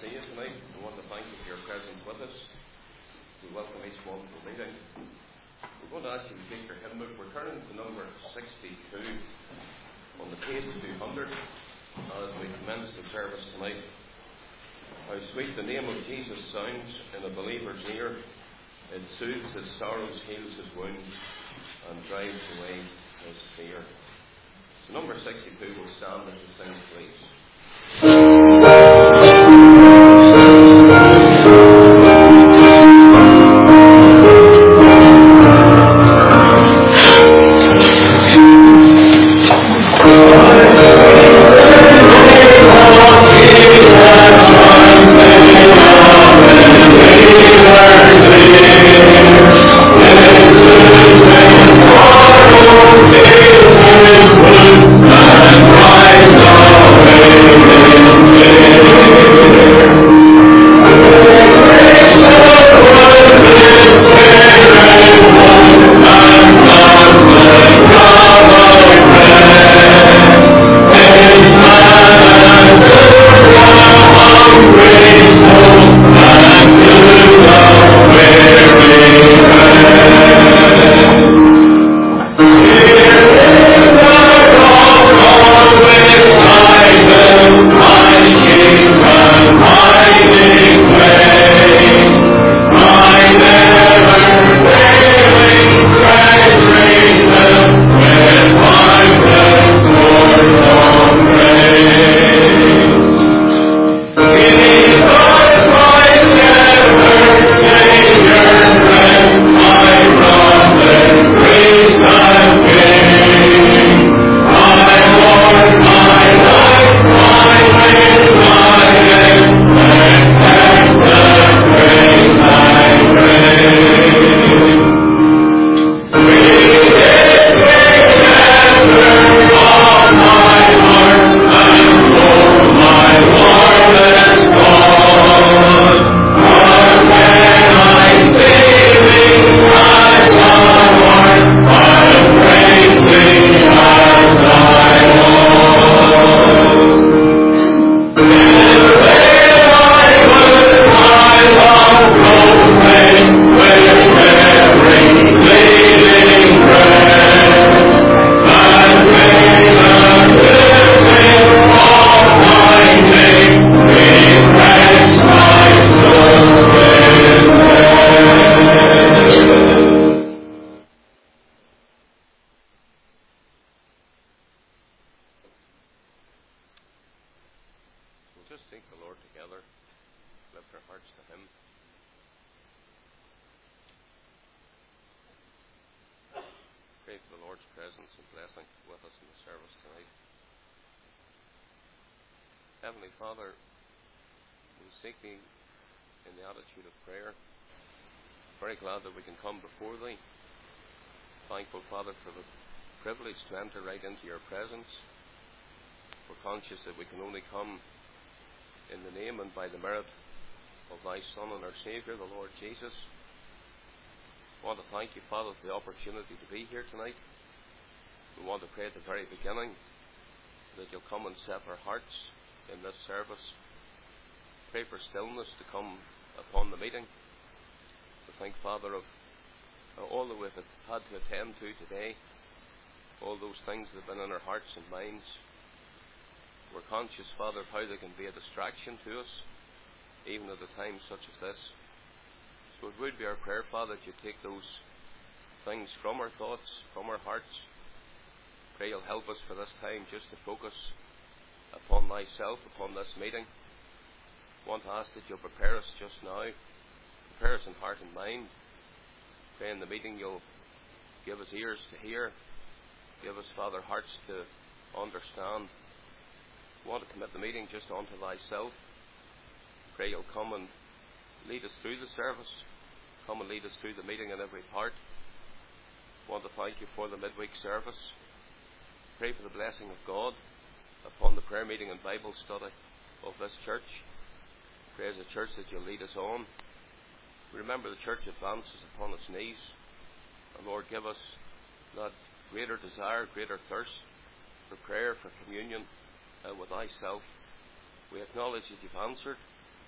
see you tonight. We want to thank you for your presence with us. We welcome each one to the meeting. We're going to ask you to take your hymn book. We're turning to number 62 on the page 200 as we commence the service tonight. How sweet the name of Jesus sounds in a believer's ear. It soothes his sorrows, heals his wounds, and drives away his fear. So number 62 will stand as we sing, please. To enter right into your presence. We're conscious that we can only come in the name and by the merit of thy Son and our Saviour, the Lord Jesus. We want to thank you, Father, for the opportunity to be here tonight. We want to pray at the very beginning that you'll come and set our hearts in this service. Pray for stillness to come upon the meeting. We thank, Father, of all that we've had to attend to today. All those things that have been in our hearts and minds. We're conscious, Father, of how they can be a distraction to us, even at a time such as this. So it would be our prayer, Father, that you take those things from our thoughts, from our hearts. Pray you'll help us for this time just to focus upon thyself, upon this meeting. I want to ask that you'll prepare us just now. Prepare us in heart and mind. Pray in the meeting you'll give us ears to hear. Give us, Father, hearts to understand. We want to commit the meeting just unto thyself. Pray you'll come and lead us through the service. Come and lead us through the meeting in every part. We want to thank you for the midweek service. Pray for the blessing of God upon the prayer meeting and Bible study of this church. Pray as a church that you'll lead us on. Remember the church advances upon its knees. And Lord, give us that greater desire, greater thirst for prayer, for communion with thyself. We acknowledge that you've answered.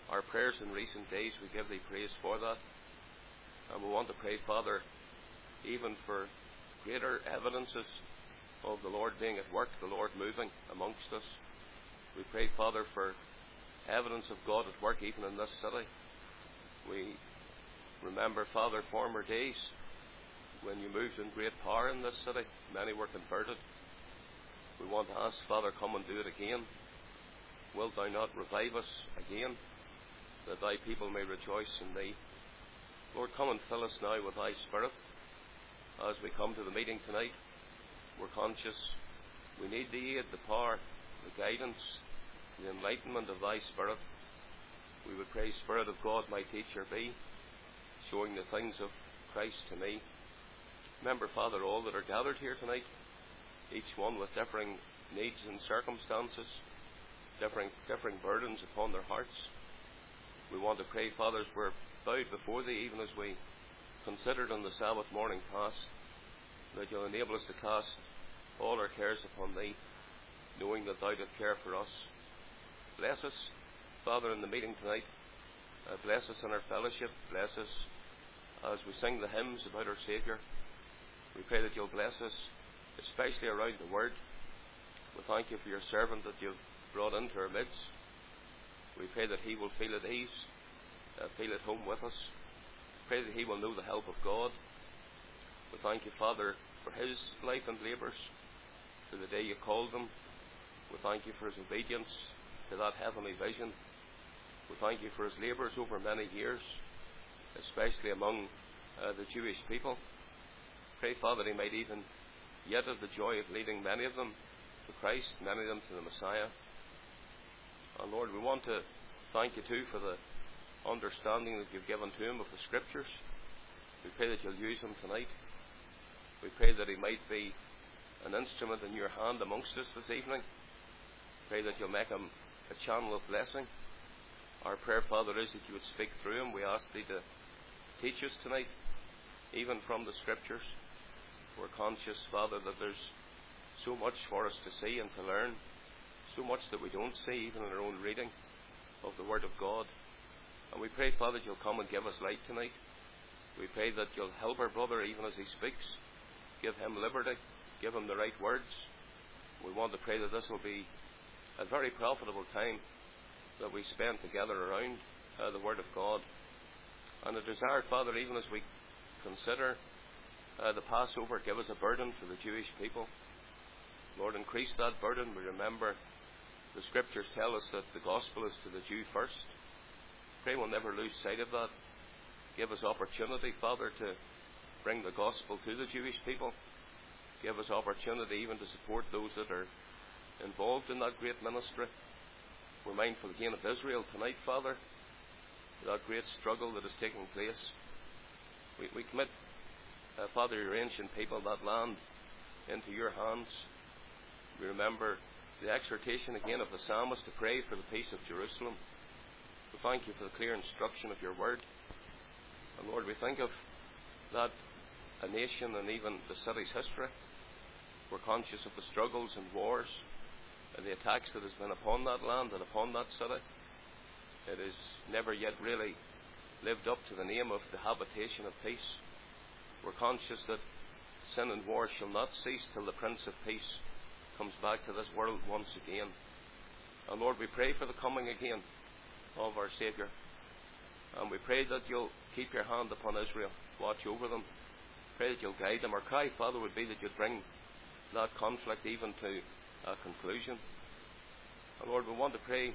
our prayers in recent days. We give thee praise for that. And we want to pray, Father, even for greater evidences of the Lord being at work, the Lord moving amongst us. We pray, Father, for evidence of God at work even in this city. We remember, Father, former days when you moved in great power in this city. Many were converted. We want to ask, Father, come and do it again. Wilt thou not revive us again, that thy people may rejoice in thee? Lord, come and fill us now with thy Spirit. As we come to the meeting tonight, we're conscious we need the aid, the power, the guidance, the enlightenment of thy Spirit. We would pray, Spirit of God, my teacher be, showing the things of Christ to me. Remember, Father, all that are gathered here tonight, each one with differing needs and circumstances, differing burdens upon their hearts. We want to pray, Father, as we're bowed before thee, even as we considered on the Sabbath morning past, that you'll enable us to cast all our cares upon thee, knowing that thou dost care for us. Bless us, Father, in the meeting tonight. Bless us in our fellowship. Bless us as we sing the hymns about our Saviour. We pray that you'll bless us, especially around the Word. We thank you for your servant that you've brought into our midst. We pray that he will feel at ease, feel at home with us. Pray that he will know the help of God. We thank you, Father, for his life and labours, for the day you called him. We thank you for his obedience to that heavenly vision. We thank you for his labours over many years, especially among the Jewish people. Pray, Father, he might even yet have the joy of leading many of them to Christ, many of them to the Messiah. And Lord, we want to thank you too for the understanding that you've given to him of the Scriptures. We pray that you'll use him tonight. We pray that he might be an instrument in your hand amongst us this evening. Pray that you'll make him a channel of blessing. Our prayer, Father, is that you would speak through him. We ask thee to teach us tonight, even from the Scriptures. We're conscious, Father, that there's so much for us to see and to learn, so much that we don't see even in our own reading of the Word of God. And we pray, Father, that you'll come and give us light tonight. We pray that you'll help our brother even as he speaks. Give him liberty. Give him the right words. We want to pray that this will be a very profitable time that we spend together around the Word of God. And a desire, Father, even as we consider the Passover, give us a burden for the Jewish people. Lord, increase that burden. We remember the Scriptures tell us that the gospel is to the Jew first. Pray we'll never lose sight of that. Give us opportunity, Father, to bring the gospel to the Jewish people. Give us opportunity even to support those that are involved in that great ministry. We're mindful again of Israel tonight, Father, that great struggle that is taking place. We commit, Father, your ancient people, that land, into your hands. We remember the exhortation again of the psalmist to pray for the peace of Jerusalem. We thank you for the clear instruction of your word. And Lord, we think of that a nation and even the city's history. We're conscious of the struggles and wars and the attacks that has been upon that land and upon that city. It has never yet really lived up to the name of the habitation of peace. We're conscious that sin and war shall not cease till the Prince of Peace comes back to this world once again. And Lord, we pray for the coming again of our Saviour. And we pray that you'll keep your hand upon Israel, watch over them. Pray that you'll guide them. Our cry, Father, would be that you'd bring that conflict even to a conclusion. And Lord, we want to pray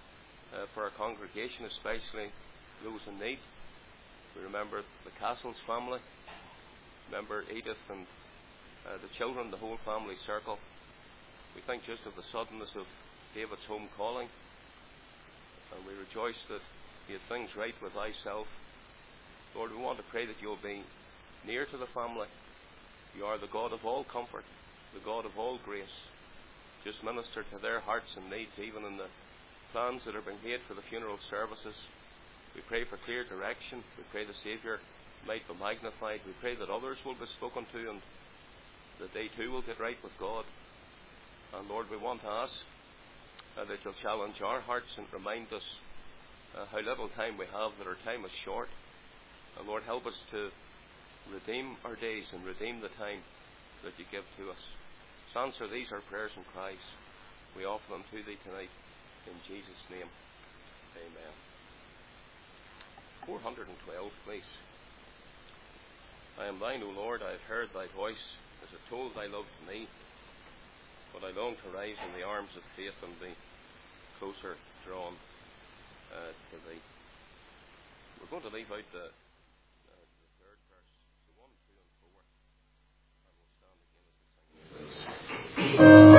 for our congregation, especially those in need. We remember the Castles family. Remember Edith and the children, the whole family circle. We think just of the suddenness of David's home calling. And we rejoice that he had things right with thyself. Lord, we want to pray that you'll be near to the family. You are the God of all comfort, the God of all grace. Just minister to their hearts and needs, even in the plans that are being made for the funeral services. We pray for clear direction. We pray the Saviour might be magnified. We pray that others will be spoken to and that they too will get right with God. And Lord, we want to ask that you'll challenge our hearts and remind us how little time we have, that our time is short. And Lord, help us to redeem our days and redeem the time that you give to us. So answer these our prayers and cries. We offer them to thee tonight in Jesus' name. Amen. 412, please. I am thine, O Lord, I have heard thy voice, as it told thy love to me. But I long to rise in the arms of faith and be closer drawn to thee. We're going to leave out the third verse, so 1, 2, and 4, and we'll stand again as we sing.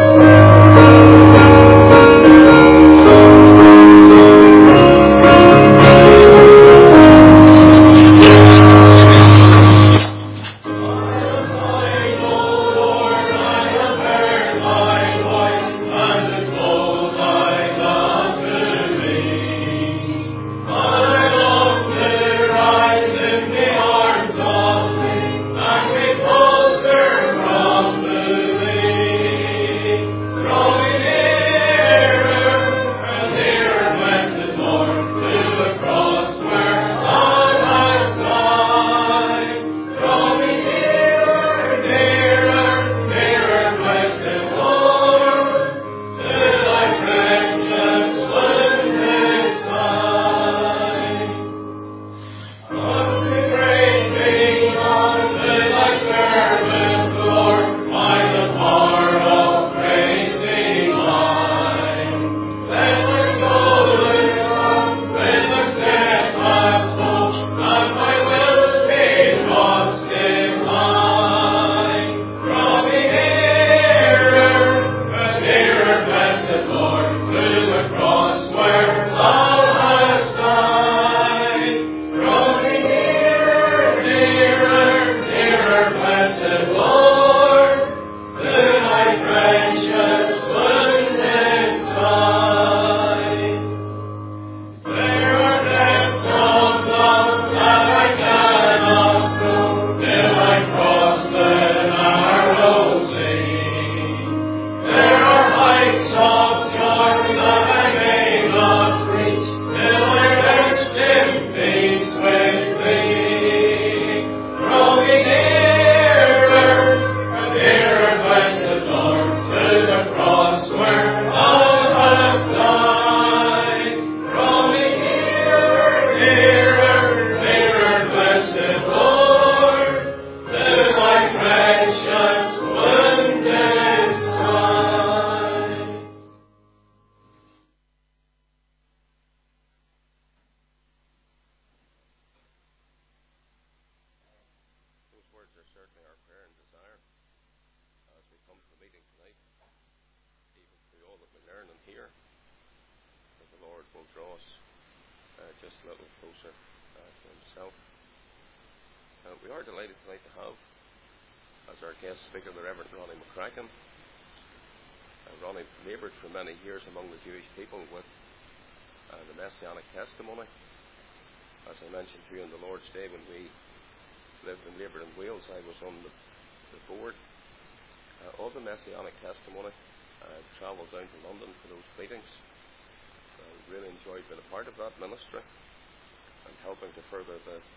Testimony. As I mentioned to you on the Lord's Day, when we lived and laboured in Wales, I was on the board of the Messianic Testimony. I travelled down to London for those meetings. I really enjoyed being a part of that ministry and helping to further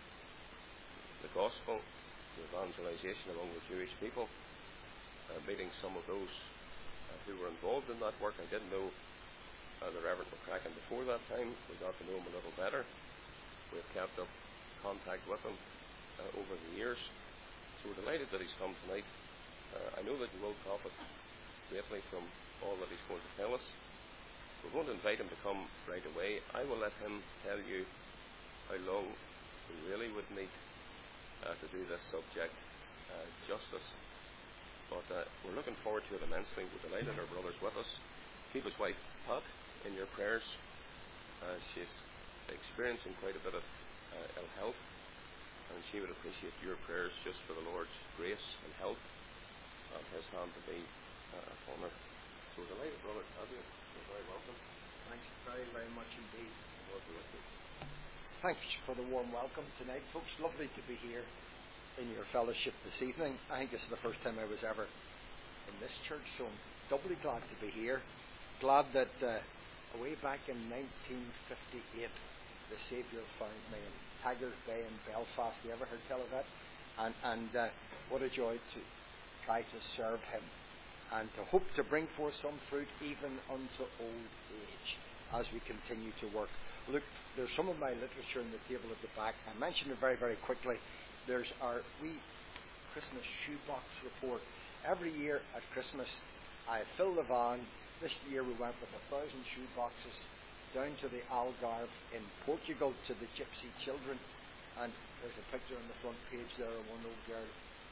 the gospel, the evangelisation among the Jewish people, meeting some of those who were involved in that work. I didn't know the Reverend McCracken before that time. We got to know him a little better. We've kept up contact with him over the years. So we're delighted that he's come tonight. I know that you will profit greatly from all that he's going to tell us. We're going to invite him to come right away. I will let him tell you how long we really would need to do this subject justice. But we're looking forward to it immensely. We're delighted our brother's with us. Keep his wife, Pat, in your prayers. She's experiencing quite a bit of ill health, and she would appreciate your prayers just for the Lord's grace and help and his hand to be upon her. So we're delighted, brother, to have you. You're very welcome. Thanks very, very much indeed. Lord be with you. Thanks for the warm welcome tonight, folks. Lovely to be here in your fellowship this evening. I think this is the first time I was ever in this church, so I'm doubly glad to be here. Glad that way back in 1958 the Saviour found me in Taggart Bay in Belfast. You ever heard tell of that? And what a joy to try to serve him and to hope to bring forth some fruit even unto old age as we continue to work. Look, there's some of my literature on the table at the back. I mentioned it very, very quickly. There's our wee Christmas shoebox report. Every year at Christmas, I fill the van. This year we went with 1,000 shoe boxes down to the Algarve in Portugal to the gypsy children. And there's a picture on the front page there of one old girl.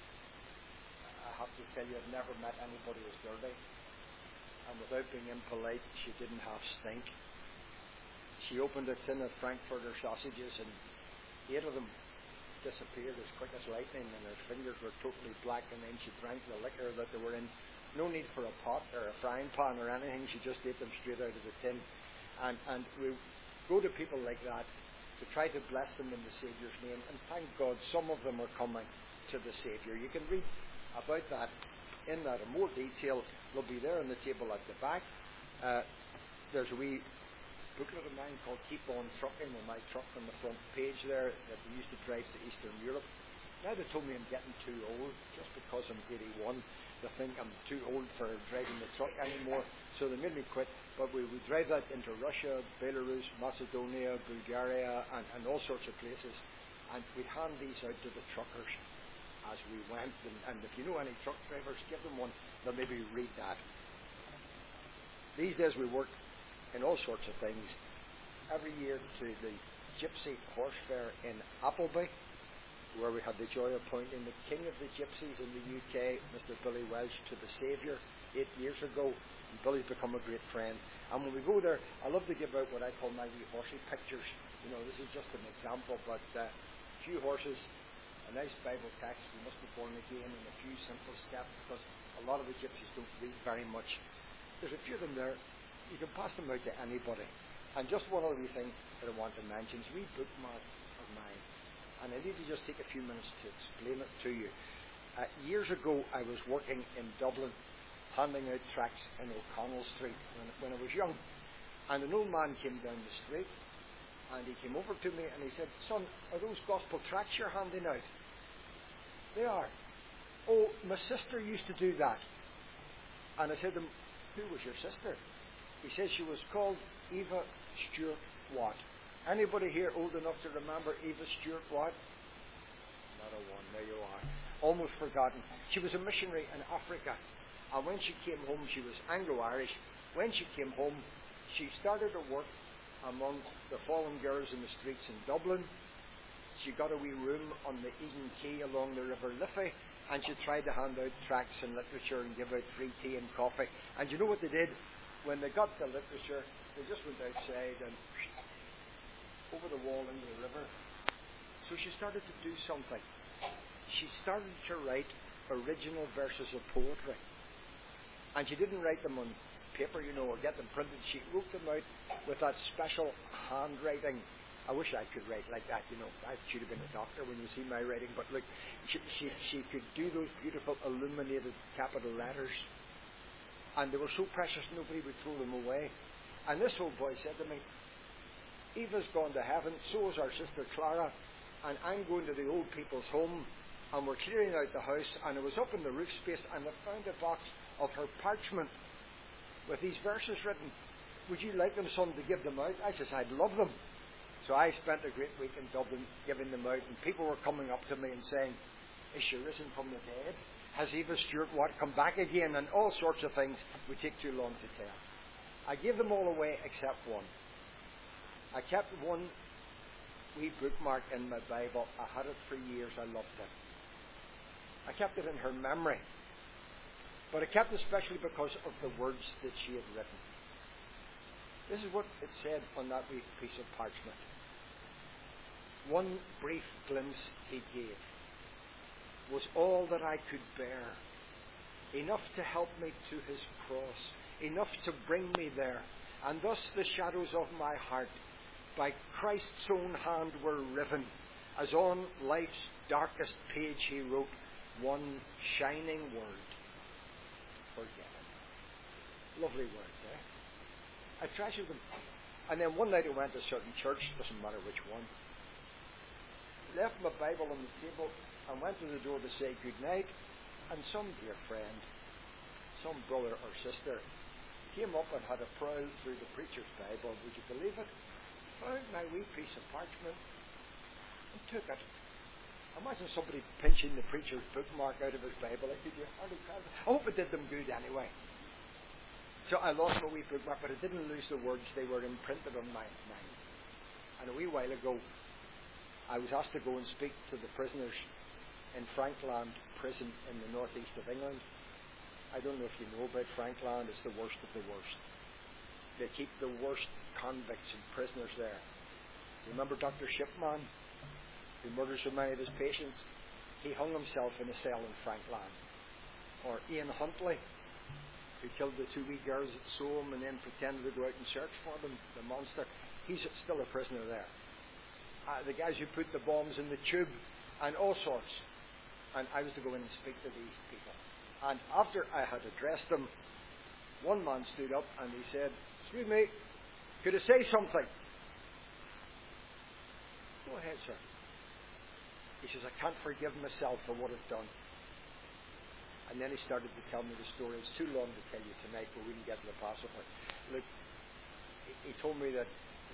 I have to tell you, I've never met anybody as dirty. And without being impolite, she didn't have stink. She opened a tin of Frankfurter sausages and 8 of them disappeared as quick as lightning, and her fingers were totally black, and then she drank the liquor that they were in. No need for a pot or a frying pan or anything. She just ate them straight out of the tin. And we go to people like that to try to bless them in the Saviour's name, and thank God some of them are coming to the Saviour. You can read about that in that in more detail. They'll be there on the table at the back. There's a wee booklet of mine called Keep On Trucking, with my truck on the front page there that we used to drive to Eastern Europe. Now they told me I'm getting too old, just because I'm 81. They think I'm too old for driving the truck anymore, so they made me quit. But we drive that into Russia, Belarus, Macedonia, Bulgaria, and all sorts of places. And we hand these out to the truckers as we went. And if you know any truck drivers, give them one. They'll maybe read that. These days we work in all sorts of things. Every year to the Gypsy Horse Fair in Appleby, where we had the joy of appointing the King of the Gypsies in the UK, Mr. Billy Welsh, to the Saviour 8 years ago. And Billy's become a great friend. And when we go there, I love to give out what I call my wee horsey pictures. You know, this is just an example, but a few horses, a nice Bible text, you must be born again, and a few simple steps, because a lot of the gypsies don't read very much. There's a few of them there. You can pass them out to anybody. And just one other wee thing that I want to mention is a wee bookmark of mine. And I need to just take a few minutes to explain it to you. Years ago, I was working in Dublin, handing out tracts in O'Connell Street when I was young. And an old man came down the street, and he came over to me and he said, "Son, are those gospel tracts you're handing out?" "They are." "Oh, my sister used to do that." And I said to him, "Who was your sister?" He says she was called Eva Stewart Watt. Anybody here old enough to remember Eva Stewart Watt? Not a one. There you are. Almost forgotten. She was a missionary in Africa. And when she came home, she was Anglo-Irish. When she came home, she started to work among the fallen girls in the streets in Dublin. She got a wee room on the Eden Quay along the River Liffey, and she tried to hand out tracts and literature and give out free tea and coffee. And you know what they did? When they got the literature, they just went outside and over the wall into the river. So she started to do something. She started to write original verses of poetry. And she didn't write them on paper, you know, or get them printed. She wrote them out with that special handwriting. I wish I could write like that, you know. I should have been a doctor when you see my writing. But look, she could do those beautiful illuminated capital letters. And they were so precious, nobody would throw them away. And this old boy said to me, "Eva's gone to heaven, so is our sister Clara, and I'm going to the old people's home, and we're clearing out the house." And I was up in the roof space, and I found a box of her parchment with these verses written. "Would you like them, son, to give them out?" I says, "I'd love them." So I spent a great week in Dublin giving them out, and people were coming up to me and saying, "Is she risen from the dead? Has Eva Stewart Watt come back again?" And all sorts of things would take too long to tell. I gave them all away except one. I kept one wee bookmark in my Bible. I had it for years. I loved it. I kept it in her memory. But I kept it especially because of the words that she had written. This is what it said on that wee piece of parchment. "One brief glimpse he gave was all that I could bear, enough to help me to his cross, enough to bring me there, and thus the shadows of my heart by Christ's own hand were riven, as on life's darkest page he wrote one shining word, forgiven." Lovely words, eh? I treasure them. And then one night I went to a certain church, doesn't matter which one, left my Bible on the table and went to the door to say good night, and some dear friend, some brother or sister, came up and had a prowl through the preacher's Bible, would you believe it? Found my wee piece of parchment and took it. Imagine somebody pinching the preacher's bookmark out of his Bible. I hope it did them good anyway. So I lost my wee bookmark, but I didn't lose the words. They were imprinted on my mind. And a wee while ago, I was asked to go and speak to the prisoners in Frankland prison in the northeast of England. I don't know if you know about Frankland. It's the worst of the worst. They keep the worst convicts and prisoners there. Remember Dr. Shipman, who murdered so many of his patients? He hung himself in a cell in Frankland. Or Ian Huntley, who killed the two wee girls at Soham and then pretended to go out and search for them, the monster. He's still a prisoner there. The guys who put the bombs in the tube and all sorts. And I was to go in and speak to these people. And after I had addressed them, one man stood up and he said, "Excuse me, could I say something?" "Go ahead, sir." He says, "I can't forgive myself for what I've done." And then he started to tell me the story. It's too long to tell you tonight, but we can get to the Passover. Look, he told me that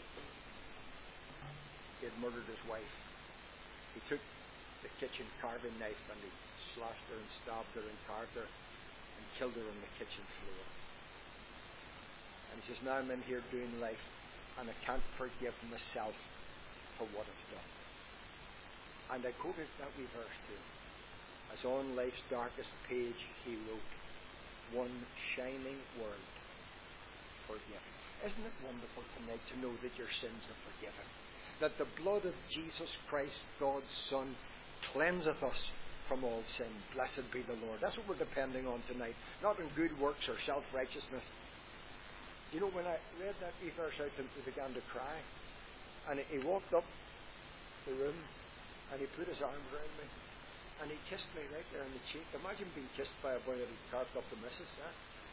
he had murdered his wife. He took the kitchen carving knife and he slashed her and stabbed her and carved her and killed her on the kitchen floor. And he says, "Now I'm in here doing life and I can't forgive myself for what I've done." And I quoted that wee verse to him. As on life's darkest page he wrote, one shining word, forgiven. Isn't it wonderful tonight to know that your sins are forgiven? That the blood of Jesus Christ, God's Son, cleanseth us from all sin. Blessed be the Lord. That's what we're depending on tonight. Not on good works or self-righteousness. You know, when I read that wee verse out, he began to cry. And he walked up the room and he put his arm around me. And he kissed me right there on the cheek. Imagine being kissed by a boy that he carved up the missus there.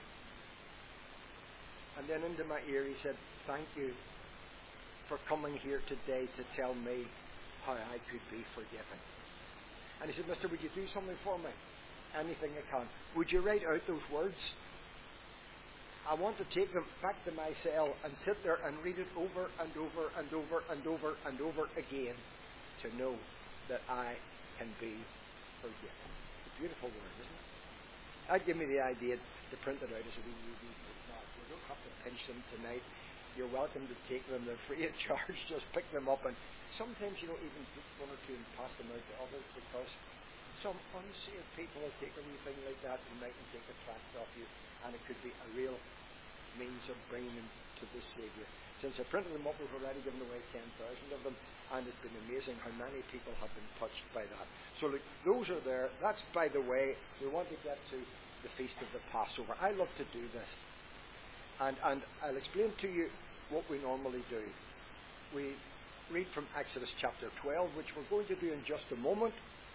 And then into my ear he said, "Thank you for coming here today to tell me how I could be forgiven." And he said, "Mister, would you do something for me? Anything I can. Would you write out those words? I want to take them back to my cell and sit there and read it over and over and over and over and over again to know that I can be forgiven." It's a beautiful word, isn't it? That gave me the idea to print it out as a wee bookmark. You don't have to pinch them tonight. You're welcome to take them. They're free of charge. Just pick them up. And sometimes, you know, even put one or two and pass them out to others, because some unsaved people will take a wee thing like that and might take a tract off you, and it could be a real means of bringing them to the Saviour. Since I printed them up, we've already given away 10,000 of them, and it's been amazing how many people have been touched by that. So look, those are there. That's, by the way, we want to get to the Feast of the Passover. I love to do this. And I'll explain to you what we normally do. We read from Exodus chapter 12, which we're going to do in just a moment.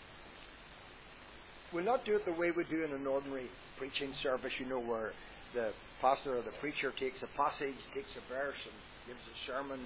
We'll not do it the way we do in an ordinary preaching service, you know, where the pastor or the preacher takes a passage, takes a verse, and gives a sermon.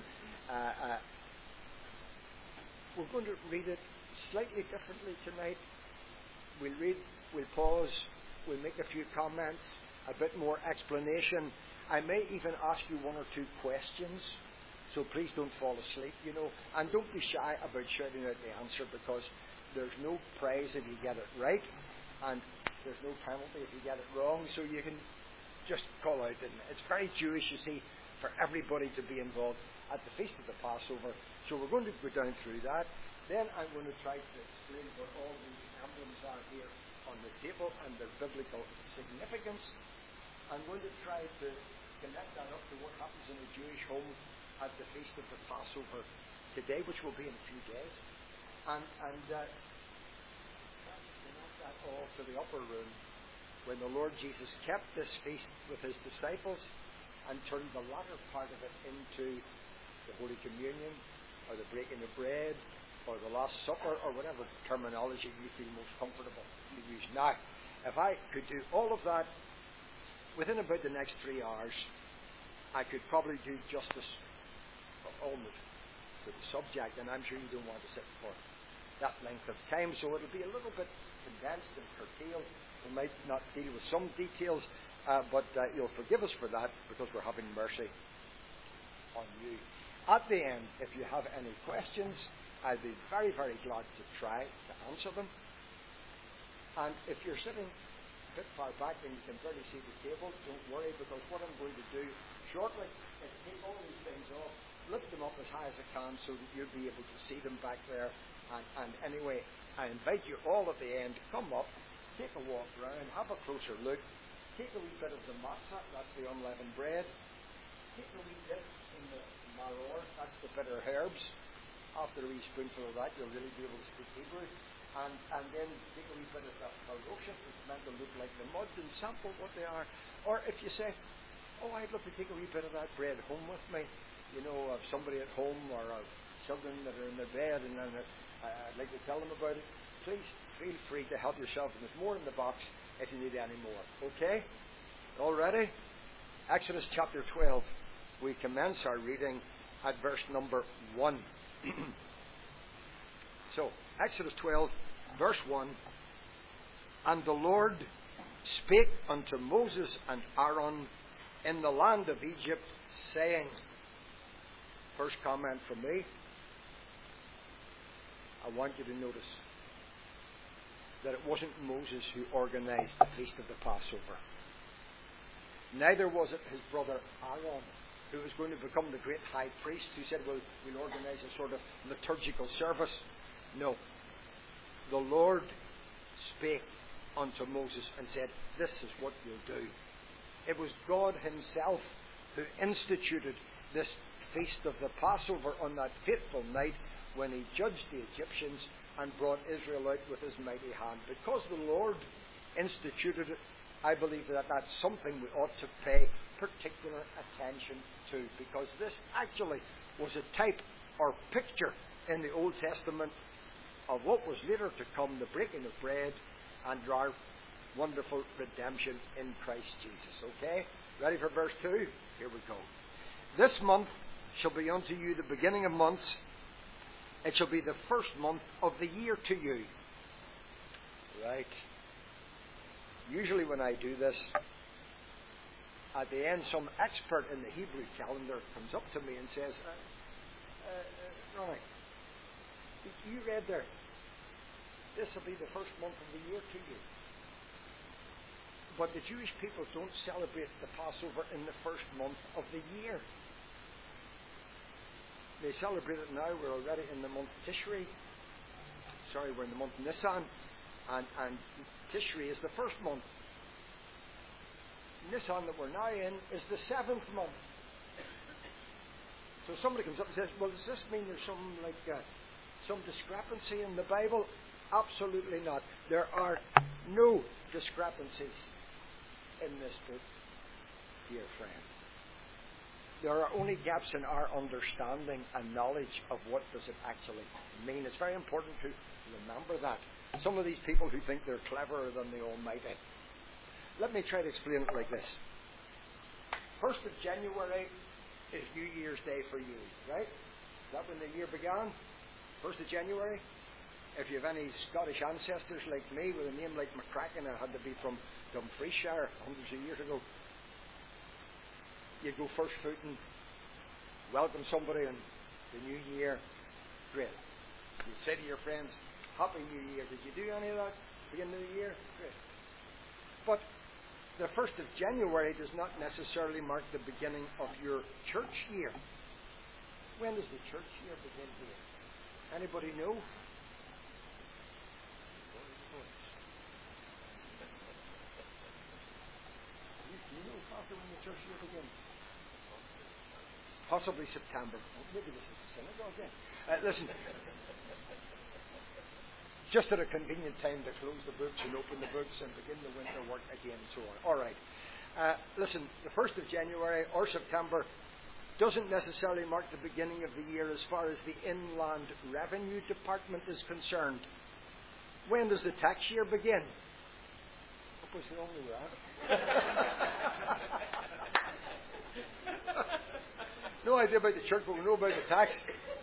We're going to read it slightly differently tonight. We'll read, we'll pause, we'll make a few comments, a bit more explanation. I may even ask you one or two questions, so please don't fall asleep, you know, and don't be shy about shouting out the answer, because there's no prize if you get it right, and there's no penalty if you get it wrong, so you can just call out. And it's very Jewish, you see, for everybody to be involved at the Feast of the Passover. So we're going to go down through that. Then I'm going to try to explain what all these emblems are here on the table and their biblical significance. I'm going to try to connect that up to what happens in a Jewish home at the Feast of the Passover today, which will be in a few days. And connect that all to the upper room when the Lord Jesus kept this feast with his disciples and turned the latter part of it into the Holy Communion, or the breaking of bread, or the Last Supper, or whatever terminology you feel most comfortable to use. Now, if I could do all of that within about the next 3 hours, I could probably do justice almost to the subject, and I'm sure you don't want to sit for that length of time, so it'll be a little bit condensed and curtailed. We might not deal with some details, but you'll forgive us for that because we're having mercy on you. At the end, if you have any questions, I'll be very, very glad to try to answer them. And if you're sitting a bit far back and you can barely see the table, don't worry, because what I'm going to do shortly is take all these things off, lift them up as high as I can so that you'll be able to see them back there. And anyway, I invite you all at the end, come up, take a walk round, have a closer look, take a wee bit of the matzah, that's the unleavened bread, take a wee dip in the maror, that's the bitter herbs. After a wee spoonful of that, you'll really be able to speak Hebrew. And then take a wee bit of that haroshet, it's meant to look like the mud, and sample what they are. Or if you say, oh, I'd love to take a wee bit of that bread home with me, you know, of somebody at home or of children that are in their bed, and then I'd like to tell them about it, please feel free to help yourself, and there's more in the box if you need any more. Okay? All ready? Exodus chapter 12. We commence our reading at verse number 1. So, Exodus 12, verse 1. And the Lord spake unto Moses and Aaron in the land of Egypt, saying, first comment from me, I want you to notice that it wasn't Moses who organized the Feast of the Passover. Neither was it his brother Aaron, who was going to become the great high priest, who said, well, we'll organize a sort of liturgical service. No. The Lord spake unto Moses and said, this is what you'll do. It was God himself who instituted this Feast of the Passover on that fateful night when he judged the Egyptians and brought Israel out with his mighty hand. Because the Lord instituted it, I believe that that's something we ought to pay particular attention to, because this actually was a type or picture in the Old Testament of what was later to come, the breaking of bread and our wonderful redemption in Christ Jesus. Okay? Ready for verse 2? Here we go. This month shall be unto you the beginning of months. It shall be the first month of the year to you. Right. Usually when I do this, at the end some expert in the Hebrew calendar comes up to me and says, Ronnie, you read there, this will be the first month of the year to you. But the Jewish people don't celebrate the Passover in the first month of the year. They celebrate it now. We're already in the month Tishri. Sorry, we're in the month Nisan. And Tishri is the first month. Nisan that we're now in is the 7th month. So somebody comes up and says, well, does this mean there's some discrepancy in the Bible? Absolutely not. There are no discrepancies in this book, dear friend. There are only gaps in our understanding and knowledge of what does it actually mean. It's very important to remember that. Some of these people who think they're cleverer than the Almighty. Let me try to explain it like this. 1st of January is New Year's Day for you, right? Is that when the year began? 1st of January? If you have any Scottish ancestors like me with a name like McCracken, it had to be from Dumfriesshire hundreds of years ago. You go first footing, welcome somebody in the new year. Great. You say to your friends, Happy New Year. Did you do any of that beginning of the year? Great. But the 1st of January does not necessarily mark the beginning of your church year. When does the church year begin here? Anybody know? Do you know after when the church year begins? Possibly September. Maybe this is a synagogue then. Listen. Just at a convenient time to close the books and open the books and begin the winter work again and so on. All right. Listen, the 1st of January or September doesn't necessarily mark the beginning of the year as far as the Inland Revenue Department is concerned. When does the tax year begin? What was the only way? No idea about the church, but we know about the tax.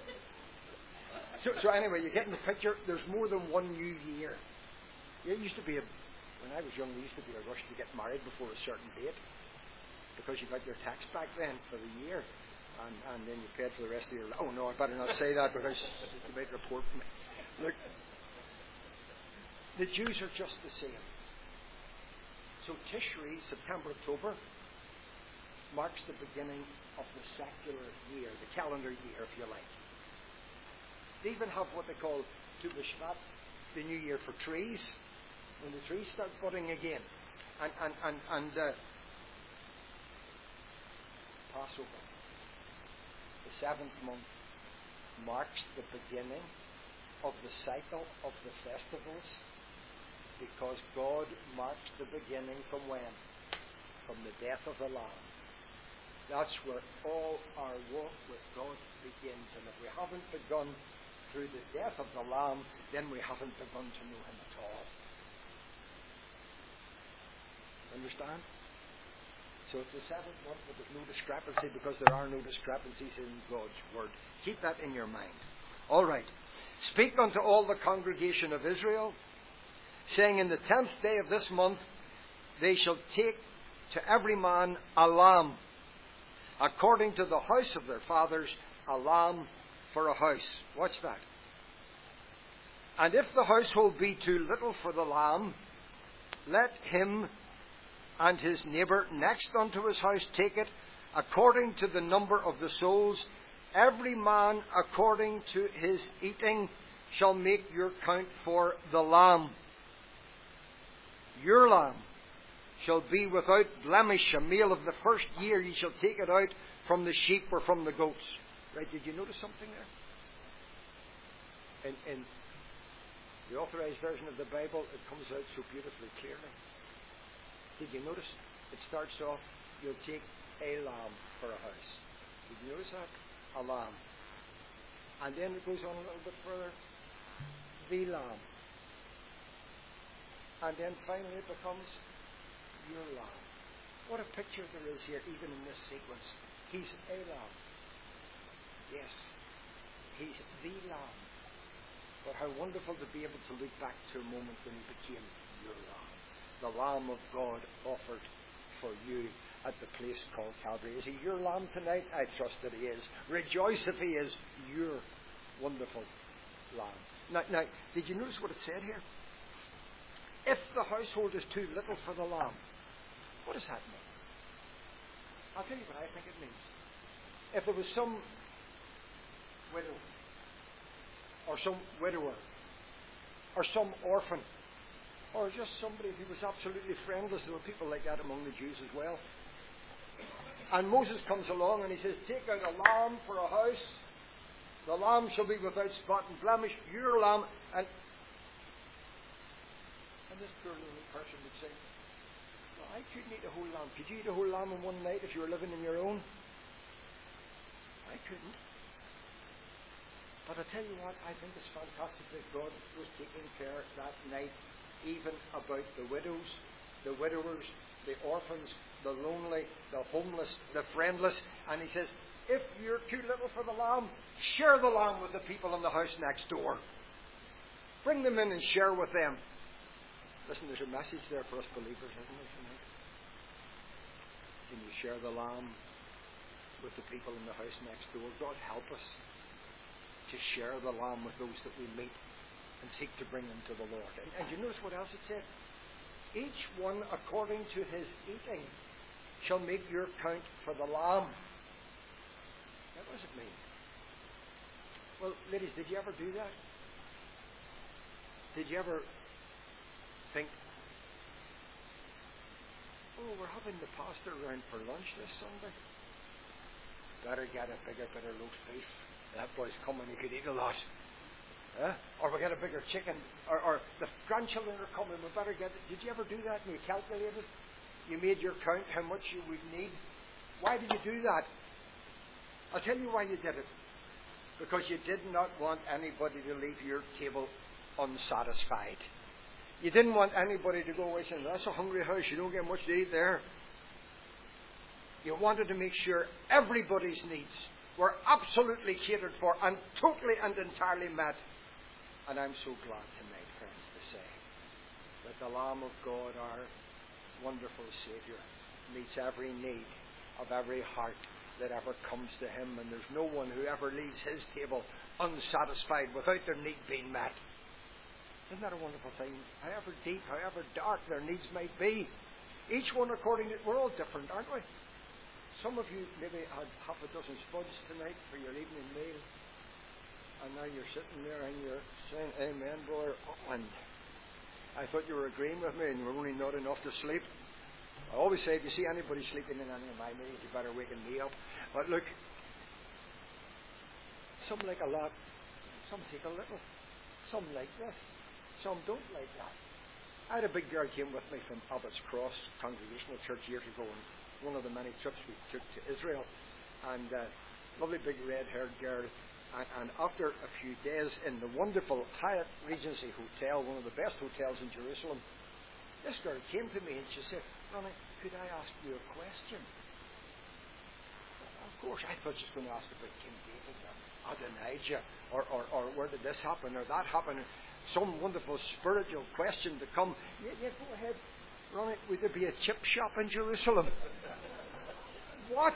So anyway, you get in the picture. There's more than one new year. It used to be when I was young, there used to be a rush to get married before a certain date, because you got your tax back then for the year, and then you paid for the rest of your life. Oh no, I better not say that, because you might report me. Look, the Jews are just the same. So Tishri, September, October, marks the beginning of the secular year, the calendar year, if you like. They even have what they call Tu B'Shvat, the new year for trees, when the trees start budding again. And Passover, the 7th month, marks the beginning of the cycle of the festivals, because God marks the beginning from when? From the death of the Lamb. That's where all our walk with God begins. And if we haven't begun through the death of the Lamb, then we haven't begun to know Him at all. Understand? So it's the 7th month, but there's no discrepancy, because there are no discrepancies in God's Word. Keep that in your mind. All right. Speak unto all the congregation of Israel, saying, in the 10th day of this month they shall take to every man a lamb, according to the house of their fathers, a lamb for a house. Watch that. And if the household be too little for the lamb, let him and his neighbour next unto his house take it, according to the number of the souls. Every man according to his eating shall make your count for the lamb. Your lamb shall be without blemish, a male of the first year. Ye shall take it out from the sheep or from the goats. Right, did you notice something there? In the Authorized Version of the Bible, it comes out so beautifully clearly. Did you notice? It starts off, you'll take a lamb for a house. Did you notice that? A lamb. And then it goes on a little bit further. The lamb. And then finally it becomes your lamb. What a picture there is here, even in this sequence. He's a lamb. Yes, He's the lamb. But how wonderful to be able to look back to a moment when He became your lamb. The Lamb of God offered for you at the place called Calvary. Is He your lamb tonight? I trust that He is. Rejoice if He is your wonderful lamb. Now, did you notice what it said here? If the household is too little for the lamb, what does that mean? I'll tell you what I think it means. If there was some widow, or some widower, or some orphan, or just somebody who was absolutely friendless. There were people like that among the Jews as well. And Moses comes along and he says, take out a lamb for a house. The lamb shall be without spot and blemish. Your lamb. And this poor little person would say, well, I couldn't eat a whole lamb. Could you eat a whole lamb in one night if you were living in your own? I couldn't. But I tell you what, I think it's fantastic that God was taking care that night even about the widows, the widowers, the orphans, the lonely, the homeless, the friendless. And He says, if you're too little for the lamb, share the lamb with the people in the house next door. Bring them in and share with them. Listen, there's a message there for us believers, isn't there, tonight? Can you share the lamb with the people in the house next door? God help us to share the lamb with those that we meet and seek to bring them to the Lord. And you notice what else it said? Each one according to his eating shall make your count for the lamb. Now, what does it mean? Well, ladies, did you ever do that? Did you ever think, oh, we're having the pastor around for lunch this Sunday? Better get a bigger bit of roast beef. That boy's coming, he could eat a lot. Or we get a bigger chicken. Or the grandchildren are coming, we better get it. Did you ever do that and you calculated? You made your count how much you would need? Why did you do that? I'll tell you why you did it. Because you did not want anybody to leave your table unsatisfied. You didn't want anybody to go away saying, that's a hungry house, you don't get much to eat there. You wanted to make sure everybody's needs were absolutely catered for and totally and entirely met. And I'm so glad tonight, friends, to say that the Lamb of God, our wonderful Saviour, meets every need of every heart that ever comes to Him. And there's no one who ever leaves His table unsatisfied without their need being met. Isn't that a wonderful thing? However deep, however dark their needs might be, each one according to... We're all different, aren't we? Some of you maybe had half a dozen spuds tonight for your evening meal, and now you're sitting there and you're saying, Amen, brother. Oh, and I thought you were agreeing with me and you were only not enough to sleep. I always say, if you see anybody sleeping in any of my meals, you better waken me up. But look, some like a lot, some take a little, some like this, some don't like that. I had a big girl came with me from Abbott's Cross Congregational Church years ago, and one of the many trips we took to Israel, and lovely big red-haired girl. And after a few days in the wonderful Hyatt Regency Hotel, one of the best hotels in Jerusalem, this girl came to me and she said, Ronnie, could I ask you a question? Of course, I thought she was going to ask about King David or Adonijah, or where did this happen or that happen, some wonderful spiritual question to come. Yeah, go ahead. Ronnie, would there be a chip shop in Jerusalem? What?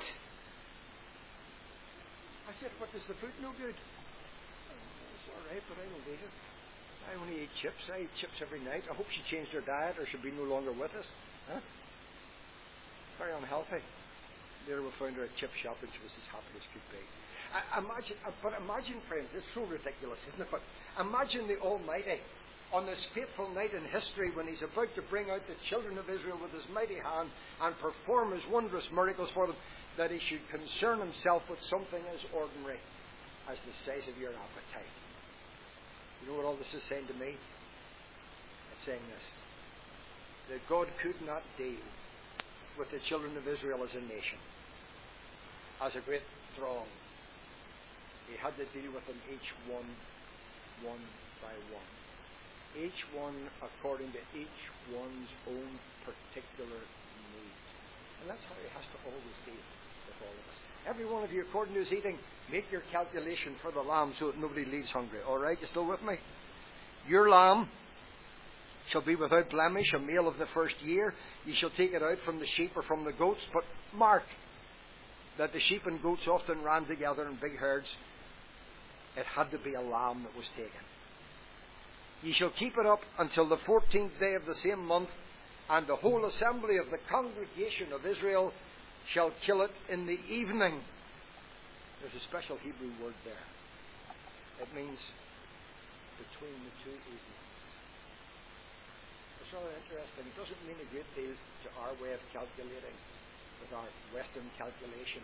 I said, what, does the food no good? It's all right, but I don't eat it. I only eat chips. I eat chips every night. I hope she changed her diet or she'll be no longer with us. Huh? Very unhealthy. Later we found her a chip shop and she was as happy as could be. Imagine, friends, it's so ridiculous, isn't it? But imagine the Almighty on this fateful night in history when He's about to bring out the children of Israel with His mighty hand and perform His wondrous miracles for them, that He should concern Himself with something as ordinary as the size of your appetite. You know what all this is saying to me? It's saying this: that God could not deal with the children of Israel as a nation, as a great throng. He had to deal with them each one by one. Each one according to each one's own particular need. And that's how He has to always deal with all of us. Every one of you, according to his eating, make your calculation for the lamb so that nobody leaves hungry. All right? You still with me? Your lamb shall be without blemish, a male of the first year. You shall take it out from the sheep or from the goats. But mark that the sheep and goats often ran together in big herds. It had to be a lamb that was taken. Ye shall keep it up until the 14th day of the same month, and the whole assembly of the congregation of Israel shall kill it in the evening. There's a special Hebrew word there. It means between the two evenings. It's rather interesting. It doesn't mean a great deal to our way of calculating with our Western calculation.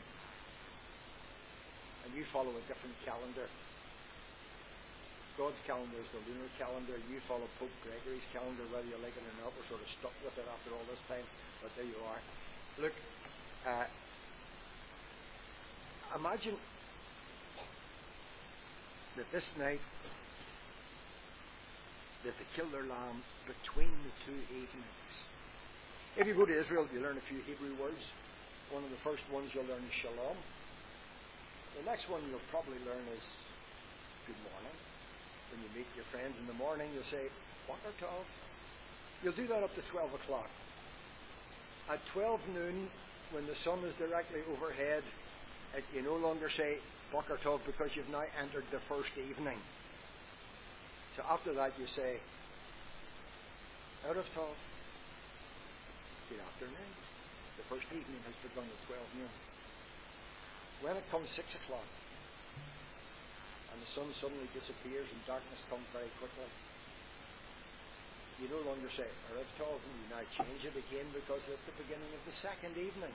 And you follow a different calendar. God's calendar is the lunar calendar. You follow Pope Gregory's calendar, whether you like it or not. We're sort of stuck with it after all this time, but there you are. Look, imagine that this night that they kill their lamb between the two evenings. If you go to Israel, you learn a few Hebrew words. One of the first ones you'll learn is shalom. The next one you'll probably learn is good morning. When you meet your friends in the morning, you'll say, Boker Tov. You'll do that up to 12 o'clock. At 12 noon, when the sun is directly overhead, you no longer say Boker Tov because you've now entered the first evening. So after that, you say, Erev Tov. Good afternoon. The first evening has begun at 12 noon. When it comes 6 o'clock, and the sun suddenly disappears and darkness comes very quickly, you no longer say Erev Tov, and you now change it again because it's the beginning of the second evening.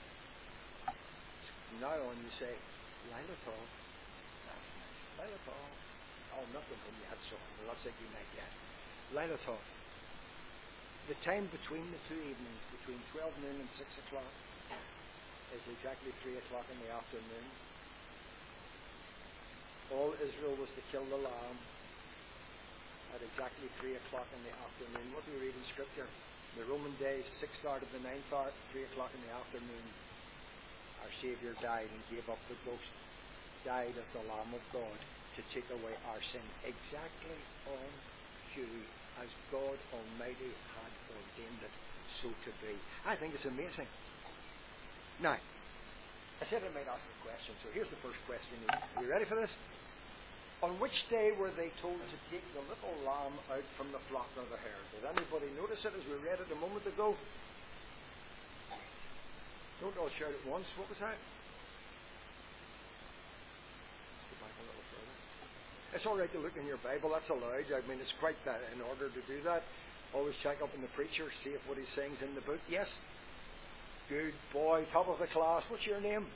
From now on you say Laila Tov. That's nice. Laila Tov. Oh, nothing from yet, so we're not saying good night yet. Laila Tov. The time between the two evenings, between 12 noon and 6 o'clock, is exactly 3 o'clock in the afternoon. All Israel was to kill the lamb at exactly 3 o'clock in the afternoon. What do we read in Scripture? The Roman days, 6th hour to the 9th hour, 3 o'clock in the afternoon. our Saviour died and gave up the ghost, died as the Lamb of God to take away our sin, exactly on cue as God Almighty had ordained it so to be. I think it's amazing. Now, I said I might ask a question, so here's the first question. Are you ready for this? On which day were they told to take the little lamb out from the flock or the herd? Did anybody notice it as we read it a moment ago? Don't all shout at once. What was that? Go back a little further. It's all right to look in your Bible. That's allowed. I mean, it's quite that in order to do that. Always check up on the preacher, see if what he sings in the book. Yes? Good boy, top of the class. What's your name?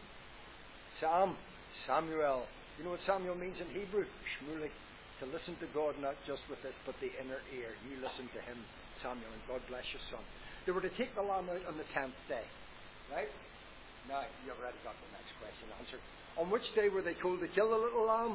Samuel. You know what Samuel means in Hebrew? Shmulik. To listen to God, not just with this, but the inner ear. You listen to him, Samuel, and God bless your son. They were to take the lamb out on the 10th day. Right? Now, you've already got the next question answered. On which day were they told to kill the little lamb?